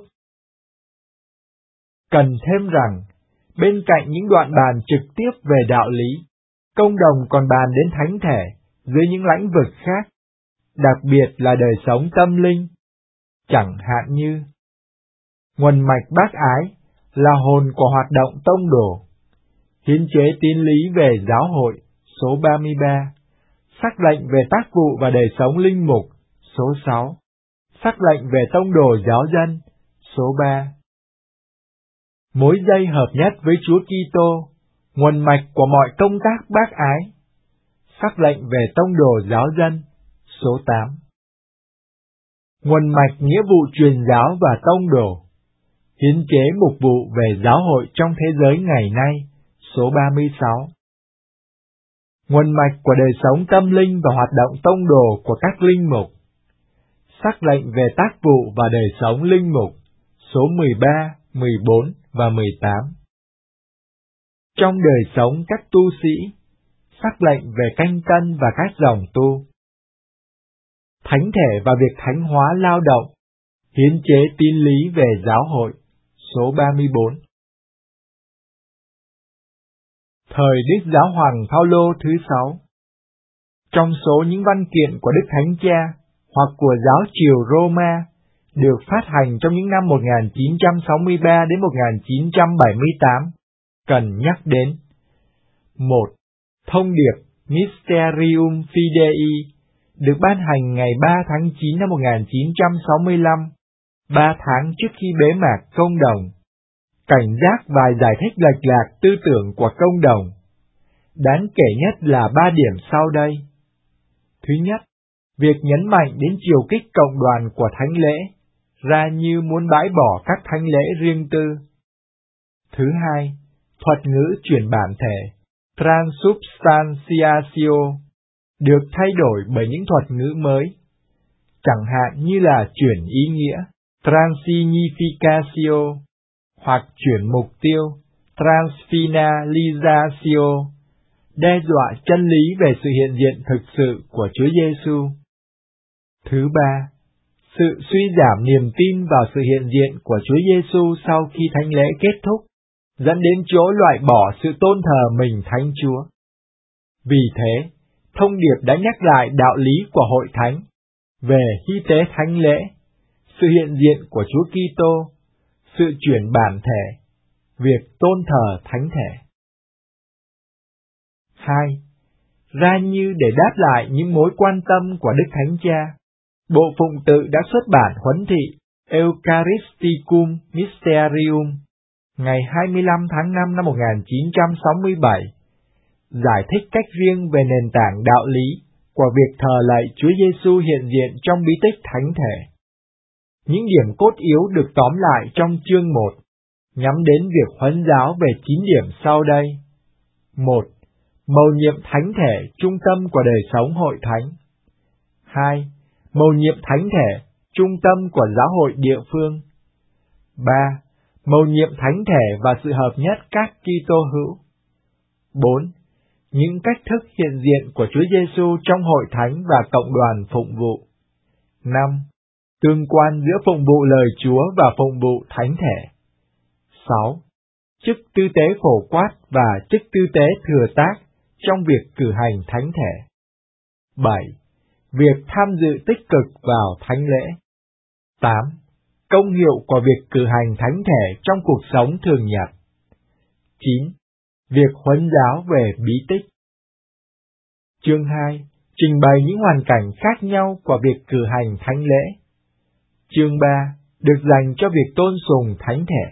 Cần thêm rằng, bên cạnh những đoạn bàn trực tiếp về đạo lý, công đồng còn bàn đến thánh thể dưới những lĩnh vực khác, đặc biệt là đời sống tâm linh, chẳng hạn như nguồn mạch bác ái là hồn của hoạt động tông đồ, hiến chế tín lý về giáo hội số 33, sắc lệnh về tác vụ và đời sống linh mục số 6, sắc lệnh về tông đồ giáo dân số 3. Mối dây hợp nhất với Chúa Kitô, nguồn mạch của mọi công tác bác ái, sắc lệnh về tông đồ giáo dân số 8. Nguồn mạch nghĩa vụ truyền giáo và tông đồ, hiến chế mục vụ về giáo hội trong thế giới ngày nay số 36. Nguồn mạch của đời sống tâm linh và hoạt động tông đồ của các linh mục, sắc lệnh về tác vụ và đời sống linh mục số 13, 14 và 18. Trong đời sống các tu sĩ, sắc lệnh về canh tân và các dòng tu. Thánh thể và việc thánh hóa lao động Hiến chế tín lý về giáo hội, số 34. Thời Đức Giáo hoàng Phaolô thứ 6. Trong số những văn kiện của Đức Thánh Cha hoặc của giáo triều Roma được phát hành trong những năm 1963 đến 1978, cần nhắc đến: 1. Thông điệp Mysterium Fidei được ban hành ngày 3 tháng 9 năm 1965, 3 tháng trước khi bế mạc Công đồng. Cảnh giác và giải thích lệch lạc tư tưởng của Công đồng. Đáng kể nhất là 3 điểm sau đây. Thứ nhất, việc nhấn mạnh đến chiều kích cộng đoàn của thánh lễ, ra như muốn bãi bỏ các thánh lễ riêng tư. Thứ hai, thuật ngữ chuyển bản thể, transubstantiatio, được thay đổi bởi những thuật ngữ mới, chẳng hạn như là chuyển ý nghĩa, transignificatio, hoặc chuyển mục tiêu, transfinalizatio, đe dọa chân lý về sự hiện diện thực sự của Chúa Giêsu. Thứ ba, sự suy giảm niềm tin vào sự hiện diện của Chúa Giêsu sau khi thánh lễ kết thúc, dẫn đến chỗ loại bỏ sự tôn thờ mình Thánh Chúa. Vì thế, thông điệp đã nhắc lại đạo lý của hội thánh về hy tế thánh lễ, sự hiện diện của Chúa Kitô, sự chuyển bản thể, việc tôn thờ thánh thể. 2. Ra như để đáp lại những mối quan tâm của Đức Thánh Cha, Bộ Phụng Tự đã xuất bản huấn thị Eucharisticum Mysterium ngày 25 tháng 5 năm 1967, giải thích cách riêng về nền tảng đạo lý của việc thờ lạy Chúa Giêsu hiện diện trong bí tích thánh thể. Những điểm cốt yếu được tóm lại trong chương 1, nhắm đến việc huấn giáo về 9 điểm sau đây. 1. Mầu nhiệm thánh thể trung tâm của đời sống hội thánh. 2. Mầu nhiệm thánh thể trung tâm của giáo hội địa phương. 3. Mầu nhiệm thánh thể và sự hợp nhất các Kitô hữu. 4. Những cách thức hiện diện của Chúa Giêsu trong hội thánh và cộng đoàn phụng vụ. 5. Tương quan giữa phụng vụ lời Chúa và phụng vụ thánh thể. 6. Chức tư tế phổ quát và chức tư tế thừa tác trong việc cử hành thánh thể. 7. Việc tham dự tích cực vào thánh lễ. 8. Công hiệu của việc cử hành thánh thể trong cuộc sống thường nhật. 9. Việc huấn giáo về bí tích. Chương 2. Trình bày những hoàn cảnh khác nhau của việc cử hành thánh lễ. Chương 3. Được dành cho việc tôn sùng thánh thể.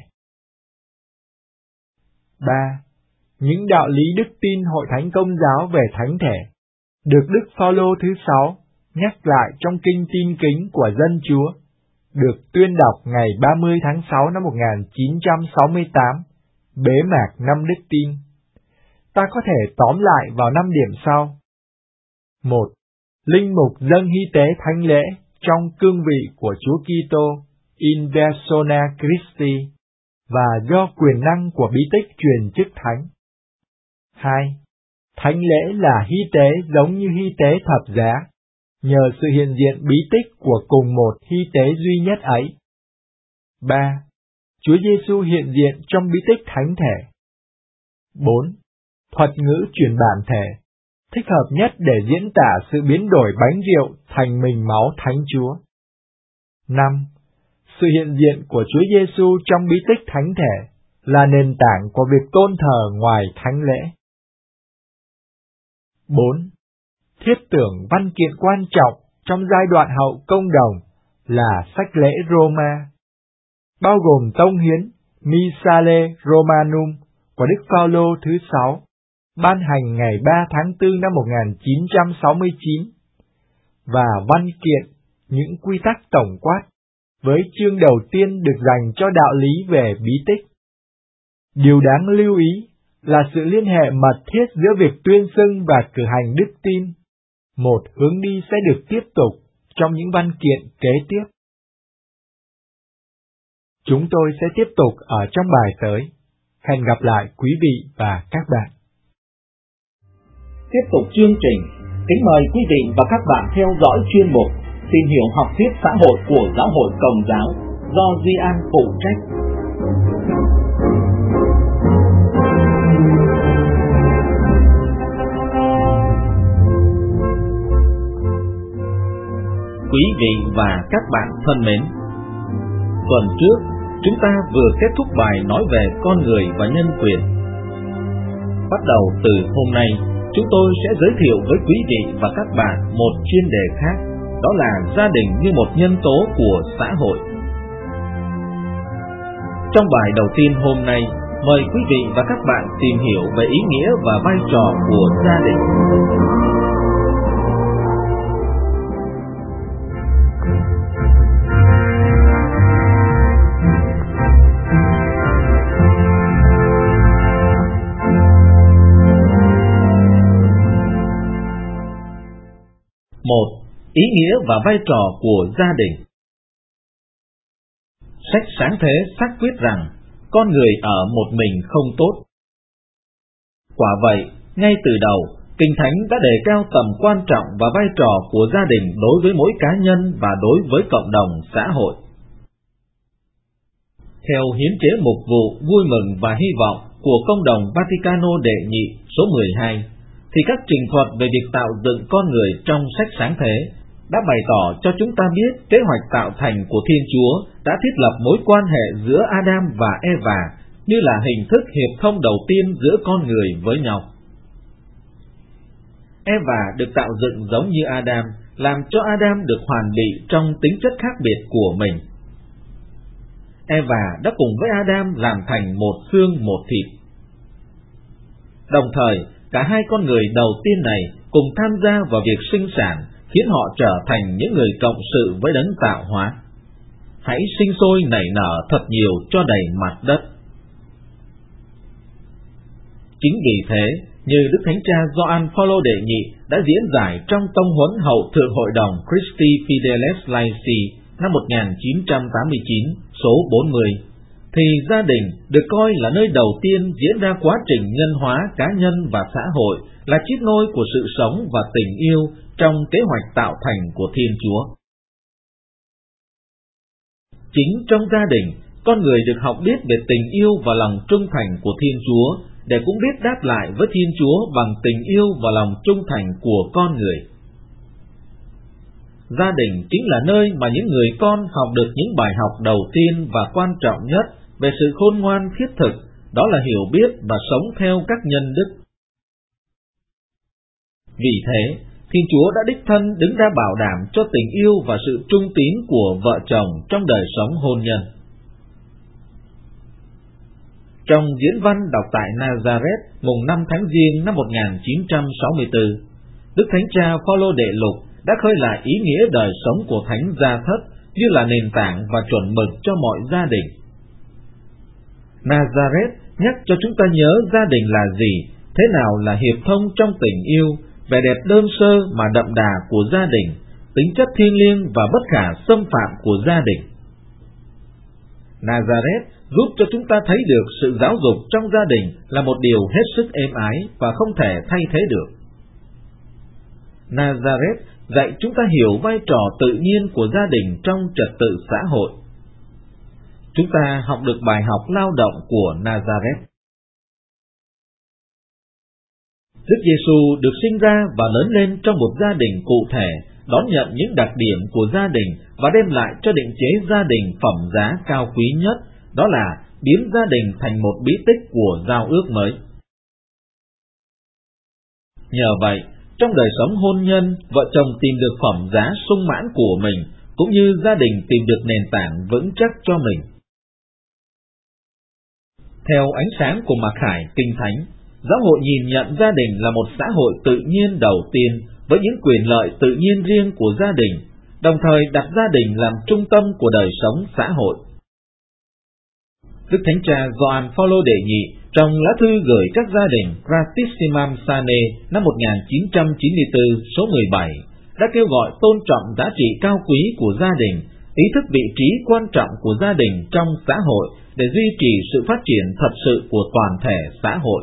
3. Những đạo lý đức tin hội thánh Công giáo về thánh thể, được Đức Phaolô thứ 6 nhắc lại trong kinh tin kính của dân Chúa, được tuyên đọc ngày 30 tháng 6 năm 1968, bế mạc năm đức tin. Ta có thể tóm lại vào 5 điểm sau. 1. Linh mục dâng hy tế thánh lễ trong cương vị của Chúa Kitô, in persona Christi, và do quyền năng của bí tích truyền chức thánh. 2. Thánh lễ là hy tế giống như hy tế thập giá, nhờ sự hiện diện bí tích của cùng một hy tế duy nhất ấy. 3. Chúa Giêsu hiện diện trong bí tích thánh thể. 4. Thuật ngữ truyền bản thể, thích hợp nhất để diễn tả sự biến đổi bánh rượu thành mình máu Thánh Chúa. 5. Sự hiện diện của Chúa Giêsu trong bí tích thánh thể là nền tảng của việc tôn thờ ngoài thánh lễ. 4. Thiết tưởng văn kiện quan trọng trong giai đoạn hậu Công đồng là sách lễ Roma, bao gồm tông hiến Missale Romanum của Đức Phaolô thứ 6, ban hành ngày 3 tháng 4 năm 1969, và văn kiện những quy tắc tổng quát, với chương đầu tiên được dành cho đạo lý về bí tích. Điều đáng lưu ý là sự liên hệ mật thiết giữa việc tuyên xưng và cử hành đức tin, một hướng đi sẽ được tiếp tục trong những văn kiện kế tiếp. Chúng tôi sẽ tiếp tục ở trong bài tới. Hẹn gặp lại quý vị và các bạn. Tiếp tục chương trình, kính mời quý vị và các bạn theo dõi chuyên mục tìm hiểu học thuyết xã hội của Giáo hội Công giáo do Di An phụ trách. Quý vị và các bạn thân mến, tuần trước chúng ta vừa kết thúc bài nói về con người và nhân quyền. Bắt đầu từ hôm nay, chúng tôi sẽ giới thiệu với quý vị và các bạn một chuyên đề khác, đó là gia đình như một nhân tố của xã hội. Trong bài đầu tiên hôm nay, mời quý vị và các bạn tìm hiểu về ý nghĩa và vai trò của gia đình. Một, ý nghĩa và vai trò của gia đình. Sách Sáng Thế xác quyết rằng con người ở một mình không tốt. Quả vậy, ngay từ đầu, Kinh Thánh đã đề cao tầm quan trọng và vai trò của gia đình đối với mỗi cá nhân và đối với cộng đồng xã hội. Theo hiến chế mục vụ Vui mừng và Hy vọng của Công đồng Vaticano Đệ Nhị số 12, thì các trình thuật về việc tạo dựng con người trong sách Sáng Thế đã bày tỏ cho chúng ta biết kế hoạch tạo thành của Thiên Chúa đã thiết lập mối quan hệ giữa Adam và Eva như là hình thức hiệp thông đầu tiên giữa con người với nhau. Eva được tạo dựng giống như Adam, làm cho Adam được hoàn bị trong tính chất khác biệt của mình. Eva đã cùng với Adam làm thành một xương một thịt. Đồng thời, cả hai con người đầu tiên này cùng tham gia vào việc sinh sản, khiến họ trở thành những người cộng sự với đấng tạo hóa. Hãy sinh sôi nảy nở thật nhiều cho đầy mặt đất. Chính vì thế, như Đức Thánh Cha Gioan Phaolô Đệ Nhị đã diễn giải trong tông huấn hậu thượng hội đồng Christi Fideles Laici năm 1989 số 40, thì gia đình được coi là nơi đầu tiên diễn ra quá trình nhân hóa cá nhân và xã hội, là chiếc nôi của sự sống và tình yêu trong kế hoạch tạo thành của Thiên Chúa. Chính trong gia đình, con người được học biết về tình yêu và lòng trung thành của Thiên Chúa, để cũng biết đáp lại với Thiên Chúa bằng tình yêu và lòng trung thành của con người. Gia đình chính là nơi mà những người con học được những bài học đầu tiên và quan trọng nhất về sự khôn ngoan thiết thực, đó là hiểu biết và sống theo các nhân đức. Vì thế, Thiên Chúa đã đích thân đứng ra bảo đảm cho tình yêu và sự trung tín của vợ chồng trong đời sống hôn nhân. Trong diễn văn đọc tại Nazareth mùng 5 tháng Giêng năm 1964, Đức Thánh Cha Phaolô Đệ Lục đã khơi lại ý nghĩa đời sống của Thánh Gia Thất như là nền tảng và chuẩn mực cho mọi gia đình. Nazareth nhắc cho chúng ta nhớ gia đình là gì, thế nào là hiệp thông trong tình yêu, vẻ đẹp đơn sơ mà đậm đà của gia đình, tính chất thiêng liêng và bất khả xâm phạm của gia đình. Nazareth giúp cho chúng ta thấy được sự giáo dục trong gia đình là một điều hết sức êm ái và không thể thay thế được. Nazareth dạy chúng ta hiểu vai trò tự nhiên của gia đình trong trật tự xã hội. Chúng ta học được bài học lao động của Nazareth. Đức Giêsu được sinh ra và lớn lên trong một gia đình cụ thể, đón nhận những đặc điểm của gia đình và đem lại cho định chế gia đình phẩm giá cao quý nhất, đó là biến gia đình thành một bí tích của giao ước mới. Nhờ vậy, trong đời sống hôn nhân, vợ chồng tìm được phẩm giá sung mãn của mình, cũng như gia đình tìm được nền tảng vững chắc cho mình. Theo ánh sáng của mặc khải Kinh Thánh, giáo hội nhìn nhận gia đình là một xã hội tự nhiên đầu tiên với những quyền lợi tự nhiên riêng của gia đình, đồng thời đặt gia đình làm trung tâm của đời sống xã hội. Đức Thánh Cha Gioan Phaolô Đệ Nhị trong lá thư gửi các gia đình Gratissimam Sane năm 1994 số 17 đã kêu gọi tôn trọng giá trị cao quý của gia đình, ý thức vị trí quan trọng của gia đình trong xã hội để duy trì sự phát triển thật sự của toàn thể xã hội.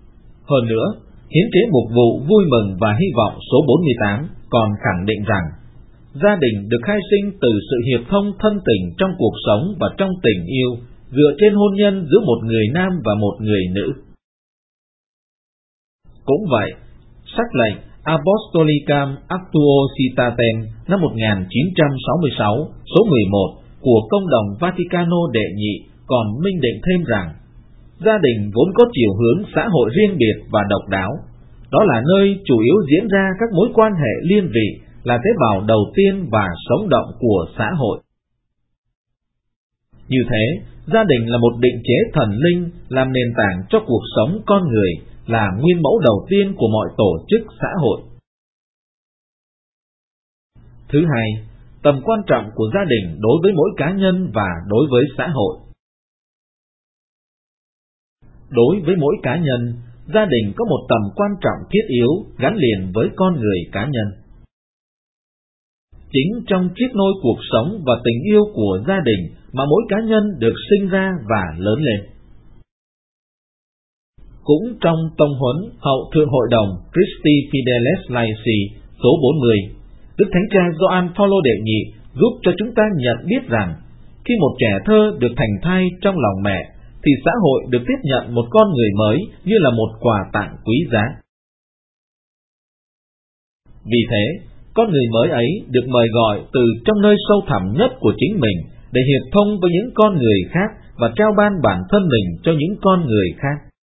Hơn nữa, hiến kế mục vụ Vui mừng và Hy vọng số 48 còn khẳng định rằng gia đình được khai sinh từ sự hiệp thông thân tình trong cuộc sống và trong tình yêu, dựa trên hôn nhân giữa một người nam và một người nữ. Cũng vậy, sắc lệnh Apostolicam Actuositatem năm 1966 số 11 của Công đồng Vaticano đệ nhị còn minh định thêm rằng, gia đình vốn có chiều hướng xã hội riêng biệt và độc đáo. Đó là nơi chủ yếu diễn ra các mối quan hệ liên vị, là tế bào đầu tiên và sống động của xã hội. Như thế, gia đình là một định chế thần linh, làm nền tảng cho cuộc sống con người, là nguyên mẫu đầu tiên của mọi tổ chức xã hội. Thứ hai, tầm quan trọng của gia đình đối với mỗi cá nhân và đối với xã hội. Đối với mỗi cá nhân, gia đình có một tầm quan trọng thiết yếu gắn liền với con người cá nhân. Chính trong chiếc nôi cuộc sống và tình yêu của gia đình mà mỗi cá nhân được sinh ra và lớn lên. Cũng trong tông huấn Hậu Thượng Hội đồng Christi Fideles Laici số 40, Đức Thánh Cha Gioan Phaolô đệ nhị giúp cho chúng ta nhận biết rằng, khi một trẻ thơ được thành thai trong lòng mẹ, thì xã hội được tiếp nhận một con người mới như là một quà tặng quý giá. Vì thế, con người mới ấy được mời gọi từ trong nơi sâu thẳm nhất của chính mình để hiệp thông với những con người khác và trao ban bản thân mình cho những con người khác.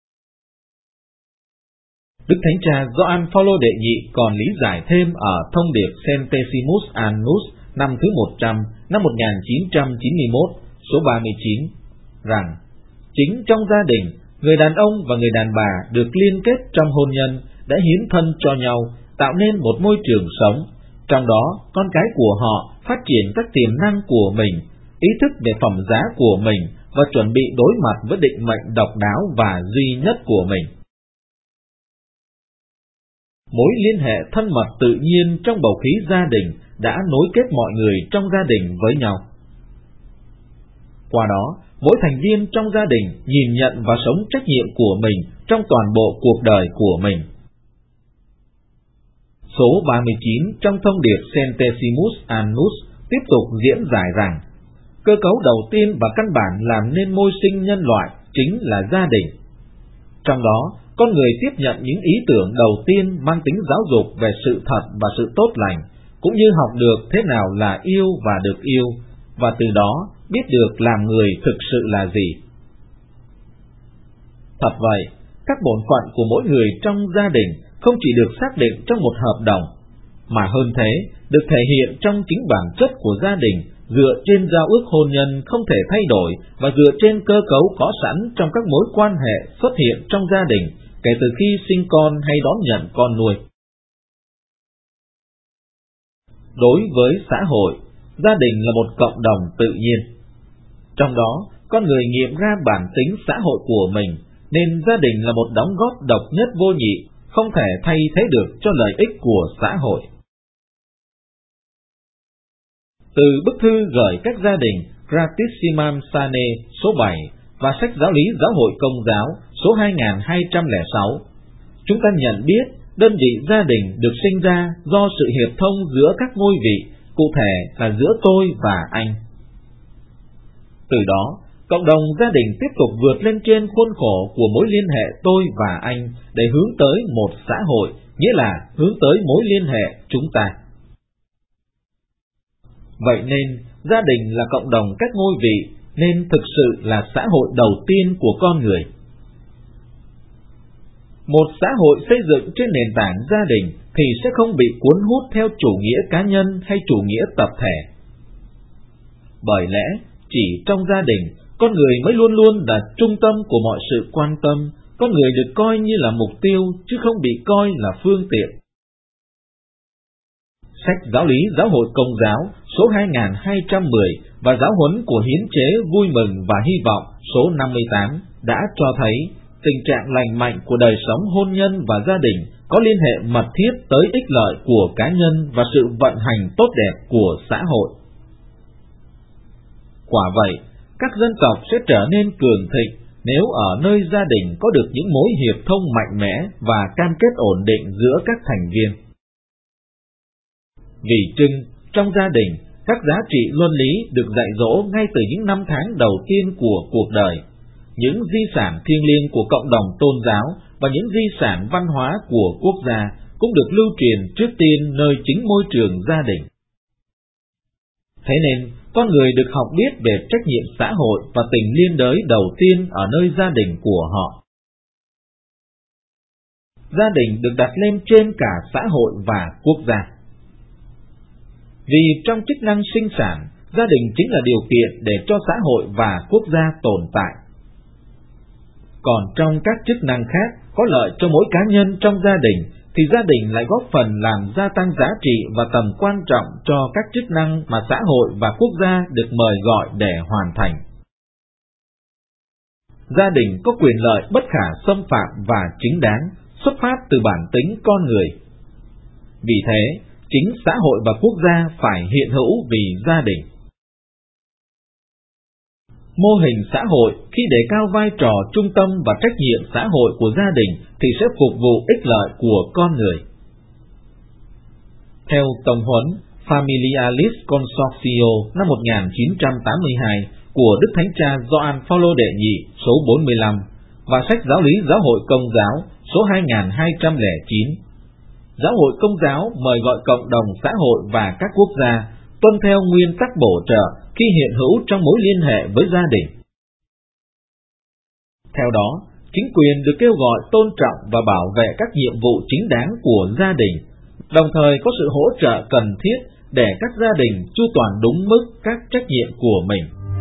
Đức Thánh Cha Gioan Phaolô đệ nhị còn lý giải thêm ở thông điệp Centesimus Annus năm thứ 100 năm 1991 số 39 rằng, chính trong gia đình, người đàn ông và người đàn bà được liên kết trong hôn nhân đã hiến thân cho nhau, tạo nên một môi trường sống. Trong đó, con cái của họ phát triển các tiềm năng của mình, ý thức về phẩm giá của mình và chuẩn bị đối mặt với định mệnh độc đáo và duy nhất của mình. Mối liên hệ thân mật tự nhiên trong bầu khí gia đình đã nối kết mọi người trong gia đình với nhau. Qua đó, mỗi thành viên trong gia đình nhìn nhận và sống trách nhiệm của mình trong toàn bộ cuộc đời của mình. Số 39 trong thông điệp Centesimus Annus tiếp tục diễn giải rằng, cơ cấu đầu tiên và căn bản làm nên môi sinh nhân loại chính là gia đình. Trong đó, con người tiếp nhận những ý tưởng đầu tiên mang tính giáo dục về sự thật và sự tốt lành, cũng như học được thế nào là yêu và được yêu, và từ đó biết được làm người thực sự là gì. Thật vậy, các bổn phận của mỗi người trong gia đình không chỉ được xác định trong một hợp đồng, mà hơn thế, được thể hiện trong chính bản chất của gia đình, dựa trên giao ước hôn nhân không thể thay đổi và dựa trên cơ cấu có sẵn trong các mối quan hệ xuất hiện trong gia đình kể từ khi sinh con hay đón nhận con nuôi. Đối với xã hội, gia đình là một cộng đồng tự nhiên. Trong đó, con người nghiệm ra bản tính xã hội của mình, nên gia đình là một đóng góp độc nhất vô nhị, không thể thay thế được cho lợi ích của xã hội. Từ bức thư gửi các gia đình Gratissimam Sane số 7 và sách giáo lý Giáo hội Công giáo số 2206, chúng ta nhận biết đơn vị gia đình được sinh ra do sự hiệp thông giữa các ngôi vị, cụ thể là giữa tôi và anh. Từ đó, cộng đồng gia đình tiếp tục vượt lên trên khuôn khổ của mối liên hệ tôi và anh để hướng tới một xã hội, nghĩa là hướng tới mối liên hệ chúng ta. Vậy nên, gia đình là cộng đồng các ngôi vị, nên thực sự là xã hội đầu tiên của con người. Một xã hội xây dựng trên nền tảng gia đình thì sẽ không bị cuốn hút theo chủ nghĩa cá nhân hay chủ nghĩa tập thể. Bởi lẽ, chỉ trong gia đình, con người mới luôn luôn là trung tâm của mọi sự quan tâm, con người được coi như là mục tiêu chứ không bị coi là phương tiện. Sách giáo lý Giáo hội Công giáo số 2210 và giáo huấn của hiến chế Vui mừng và hy vọng số 58 đã cho thấy tình trạng lành mạnh của đời sống hôn nhân và gia đình có liên hệ mật thiết tới ích lợi của cá nhân và sự vận hành tốt đẹp của xã hội. Quả vậy, các dân tộc sẽ trở nên cường thịnh nếu ở nơi gia đình có được những mối hiệp thông mạnh mẽ và cam kết ổn định giữa các thành viên. Vì chưng, Trong gia đình, các giá trị luân lý được dạy dỗ ngay từ những năm tháng đầu tiên của cuộc đời. Những di sản thiêng liêng của cộng đồng tôn giáo và những di sản văn hóa của quốc gia cũng được lưu truyền trước tiên nơi chính môi trường gia đình. Thế nên, con người được học biết về trách nhiệm xã hội và tình liên đới đầu tiên ở nơi gia đình của họ. Gia đình được đặt lên trên cả xã hội và quốc gia. Vì trong chức năng sinh sản, gia đình chính là điều kiện để cho xã hội và quốc gia tồn tại. Còn trong các chức năng khác có lợi cho mỗi cá nhân trong gia đình, thì gia đình lại góp phần làm gia tăng giá trị và tầm quan trọng cho các chức năng mà xã hội và quốc gia được mời gọi để hoàn thành. Gia đình có quyền lợi bất khả xâm phạm và chính đáng, xuất phát từ bản tính con người. Vì thế, chính xã hội và quốc gia phải hiện hữu vì gia đình. Mô hình xã hội khi đề cao vai trò trung tâm và trách nhiệm xã hội của gia đình thì sẽ phục vụ ích lợi của con người. Theo Tổng huấn Familialis Consortio năm 1982 của Đức Thánh Cha Gioan Phaolô đệ nhị số 45 và sách Giáo lý Giáo hội Công giáo số 2209, Giáo hội Công giáo mời gọi cộng đồng xã hội và các quốc gia tuân theo nguyên tắc bổ trợ khi hiện hữu trong mối liên hệ với gia đình. Theo đó, chính quyền được kêu gọi tôn trọng và bảo vệ các nhiệm vụ chính đáng của gia đình, đồng thời có sự hỗ trợ cần thiết để các gia đình chu toàn đúng mức các trách nhiệm của mình.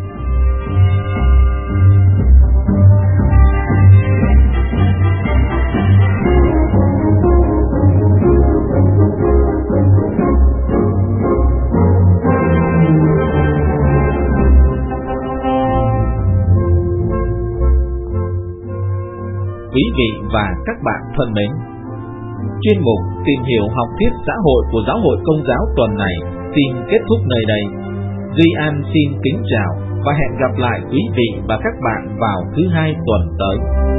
Quý vị và các bạn thân mến, chuyên mục Tìm hiểu học thuyết xã hội của Giáo hội Công giáo tuần này xin kết thúc nơi đây. Duy An xin kính chào và hẹn gặp lại quý vị và các bạn vào thứ Hai tuần tới.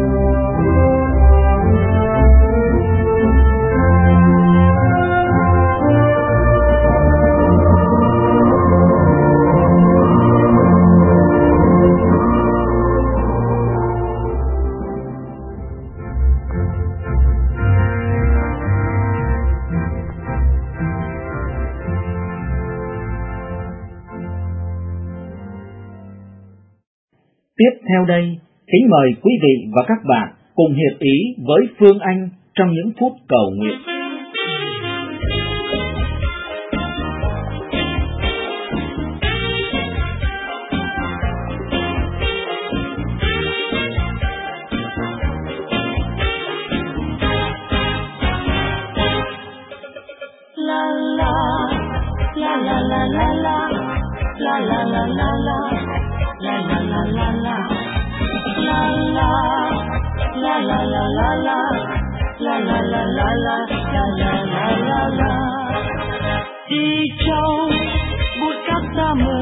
Tiếp theo đây, kính mời quý vị và các bạn cùng hiệp ý với Phương Anh trong những phút cầu nguyện. La la la la la la la la la la la la. La la la la la la la la la la la la la la la la la la. Đi trong bụi cát xa mờ,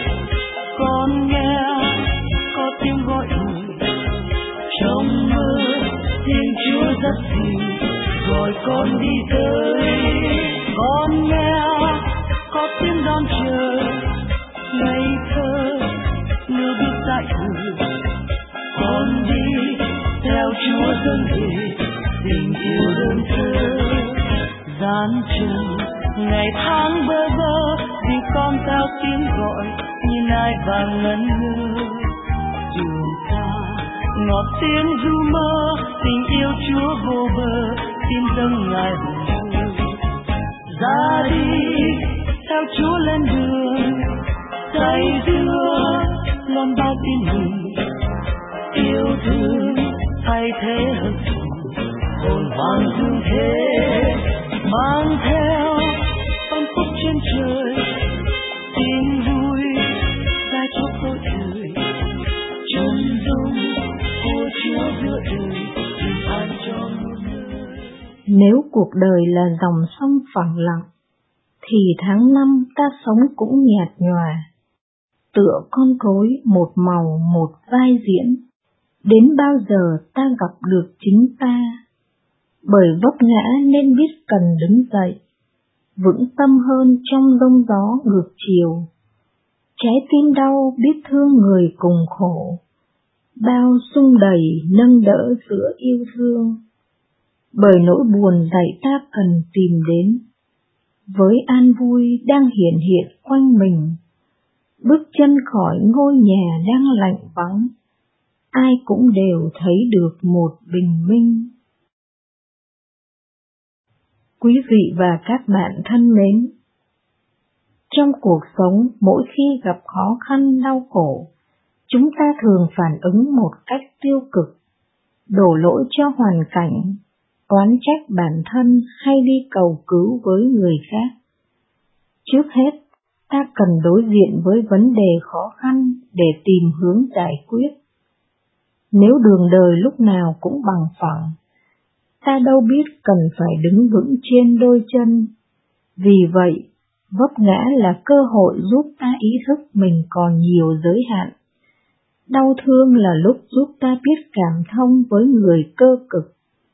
con nghe có tiếng gọi người. Trong mơ Thiên Chúa rất xinh gọi con đi tới. Con nghe có tiếng đón chờ ngây thơ nếu biết tại người. Con đi theo Chúa dâng về tình yêu đơn sơ. Gian trần ngày tháng bơ vơ vì con theo tiếng gọi nhìn ai và ngẩn ngơ. Đường xa ngọt tiếng ru mơ tình yêu Chúa vô bờ xin dâng Ngài hồng thơ. Ra đi theo Chúa lên đường say dưa lòng bao tin mừng yêu thương thay thế hận thù hồn hoàng dương thế mang theo ơn phúc trên trời tin vui ra cho cõi đời chân dung của Chúa giữa đời bình an cho muôn nơi. Nếu cuộc đời là dòng sông phẳng lặng thì tháng năm ta sống cũng nhạt nhòa, tựa con rối một màu một vai diễn. Đến bao giờ ta gặp được chính ta? Bởi vấp ngã nên biết cần đứng dậy, vững tâm hơn trong giông gió ngược chiều. Trái tim đau biết thương người cùng khổ, bao sung đầy nâng đỡ giữa yêu thương. Bởi nỗi buồn dạy ta cần tìm đến, với an vui đang hiện hiện quanh mình. Bước chân khỏi ngôi nhà đang lạnh vắng, ai cũng đều thấy được một bình minh. Quý vị và các bạn thân mến, trong cuộc sống mỗi khi gặp khó khăn đau khổ, chúng ta thường phản ứng một cách tiêu cực, đổ lỗi cho hoàn cảnh, oán trách bản thân hay đi cầu cứu với người khác. Trước hết, ta cần đối diện với vấn đề khó khăn để tìm hướng giải quyết. Nếu đường đời lúc nào cũng bằng phẳng, ta đâu biết cần phải đứng vững trên đôi chân. Vì vậy, vấp ngã là cơ hội giúp ta ý thức mình còn nhiều giới hạn. Đau thương là lúc giúp ta biết cảm thông với người cơ cực.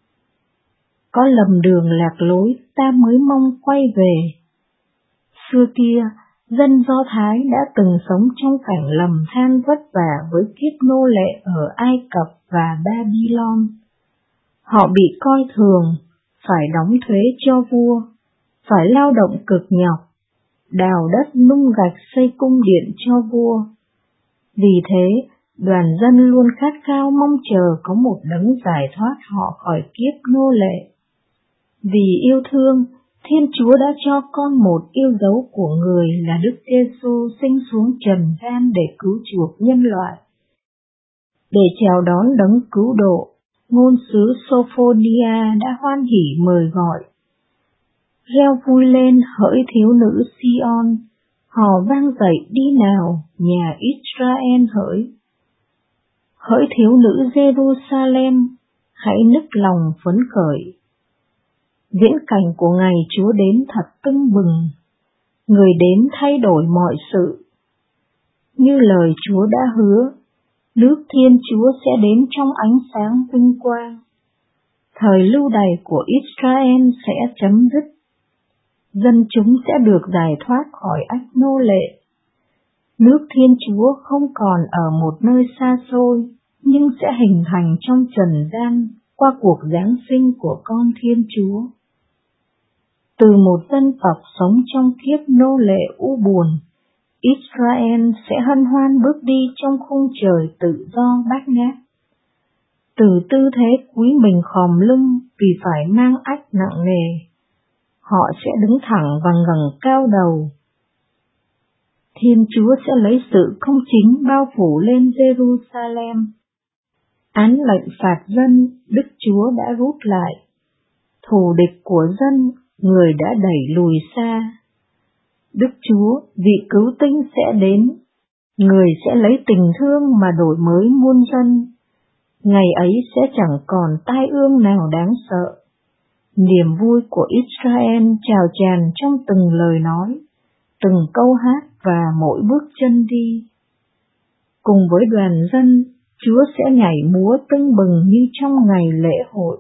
Có lầm đường lạc lối ta mới mong quay về. Xưa kia, dân Do Thái đã từng sống trong cảnh lầm than vất vả với kiếp nô lệ ở Ai Cập và Babylon. Họ bị coi thường, phải đóng thuế cho vua, phải lao động cực nhọc, đào đất nung gạch xây cung điện cho vua. Vì thế, đoàn dân luôn khát khao mong chờ có một đấng giải thoát họ khỏi kiếp nô lệ. Vì yêu thương, Thiên Chúa đã cho con một yêu dấu của người là Đức Giêsu sinh xuống trần gian để cứu chuộc nhân loại. Để chào đón đấng cứu độ, ngôn sứ Sophonia đã hoan hỉ mời gọi. Reo vui lên hỡi thiếu nữ Sion, hò vang dậy đi nào, nhà Israel hỡi. Hỡi thiếu nữ Jerusalem, hãy nức lòng phấn khởi. Viễn cảnh của ngày Chúa đến thật tưng bừng, người đến thay đổi mọi sự. Như lời Chúa đã hứa, nước Thiên Chúa sẽ đến trong ánh sáng vinh quang. Thời lưu đày của Israel sẽ chấm dứt. Dân chúng sẽ được giải thoát khỏi ách nô lệ. Nước Thiên Chúa không còn ở một nơi xa xôi, nhưng sẽ hình thành trong trần gian qua cuộc giáng sinh của con Thiên Chúa. Từ một dân tộc sống trong kiếp nô lệ u buồn, Israel sẽ hân hoan bước đi trong khung trời tự do bát ngát. Từ tư thế cúi mình khom lưng vì phải mang ách nặng nề, họ sẽ đứng thẳng và ngẩng cao đầu. Thiên Chúa sẽ lấy sự công chính bao phủ lên Jerusalem. Án lệnh phạt dân, Đức Chúa đã rút lại. Thù địch của dân, người đã đẩy lùi xa. Đức Chúa, vị cứu tinh sẽ đến. Người sẽ lấy tình thương mà đổi mới muôn dân. Ngày ấy sẽ chẳng còn tai ương nào đáng sợ. Niềm vui của Israel trào tràn trong từng lời nói, từng câu hát và mỗi bước chân đi. Cùng với đoàn dân, Chúa sẽ nhảy múa tưng bừng như trong ngày lễ hội.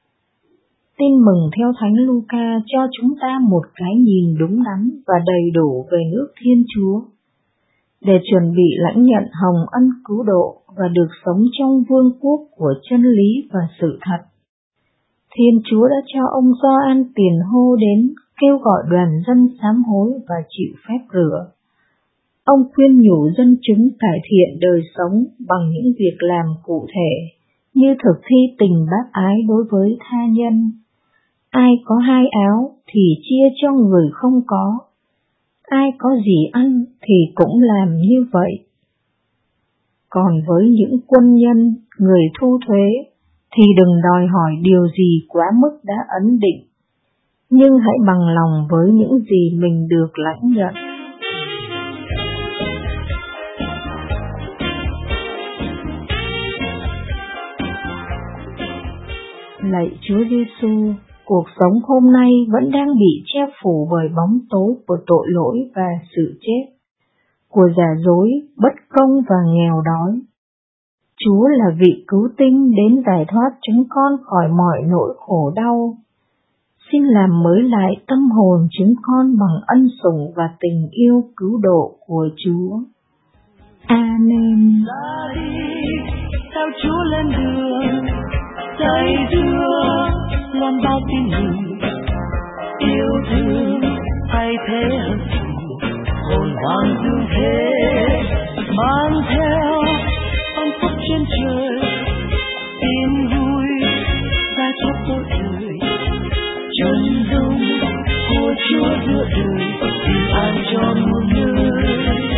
Tin mừng theo Thánh Luca cho chúng ta một cái nhìn đúng đắn và đầy đủ về nước Thiên Chúa, để chuẩn bị lãnh nhận hồng ân cứu độ và được sống trong vương quốc của chân lý và sự thật. Thiên Chúa đã cho ông Gioan Tiền hô đến kêu gọi đoàn dân sám hối và chịu phép rửa. Ông khuyên nhủ dân chúng cải thiện đời sống bằng những việc làm cụ thể, như thực thi tình bác ái đối với tha nhân. Ai có 2 áo thì chia cho người không có, ai có gì ăn thì cũng làm như vậy. Còn với những quân nhân, người thu thuế, thì đừng đòi hỏi điều gì quá mức đã ấn định, nhưng hãy bằng lòng với những gì mình được lãnh nhận. Lạy Chúa Giêsu, cuộc sống hôm nay vẫn đang bị che phủ bởi bóng tối của tội lỗi và sự chết, của giả dối, bất công và nghèo đói. Chúa là vị cứu tinh đến giải thoát chúng con khỏi mọi nỗi khổ đau. xin làm mới lại tâm hồn chúng con bằng ân sủng và tình yêu cứu độ của Chúa. Amen. Ta đi theo Chúa lên đường, dây dưa loan bao tin mừng, yêu thương thay thế hận thù, hồn hoàng dương thế mang theo ân phúc trên trời, tin vui ra cho mỗi đời, chân dung của Chúa giữa đời, bình an cho muôn nơi.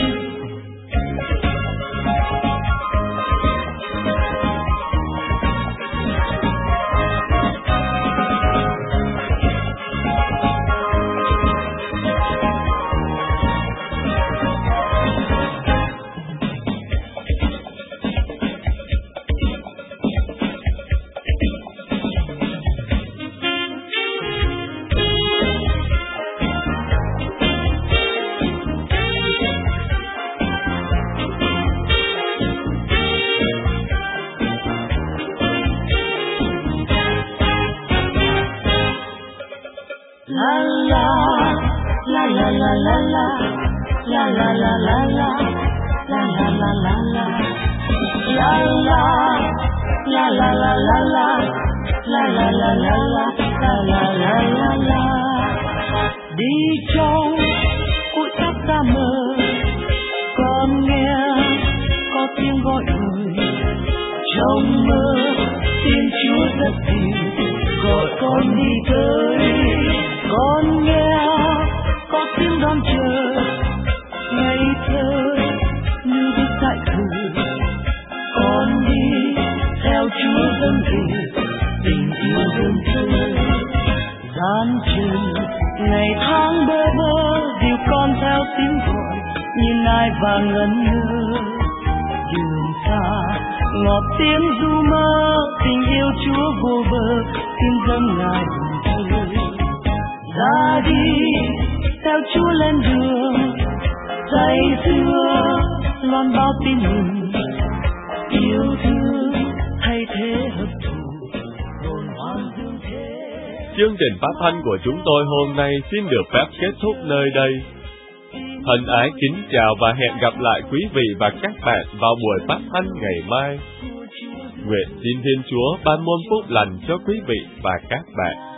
Đi trong bụi tóc xa mờ, con nghe có tiếng gọi người, trong mơ tin Chúa rất nhiều, gọi con đi tới. Con nghe có tiếng đón chờ, ngây thơ như bước tại thử. Con đi theo Chúa dâng về tình yêu đơn sơ. Gian trừ ngày tháng bơ vơ, dìu con theo tiếng gọi nhìn ai và ngẩn ngơ. Đường xa ngọt tiếng du mơ, tình yêu Chúa vô bờ, xin dâng Ngài hùng trưa. Ra đi theo Chúa lên đường, dây dưa loan bao tin mừng, yêu thương thay thế hận thù, hồn hoàng dương thế. Chương trình phát thanh của chúng tôi hôm nay xin được phép kết thúc nơi đây. Thân ái kính chào và hẹn gặp lại quý vị và các bạn vào buổi phát thanh ngày mai. Nguyện xin Thiên Chúa ban muôn phúc lành cho quý vị và các bạn.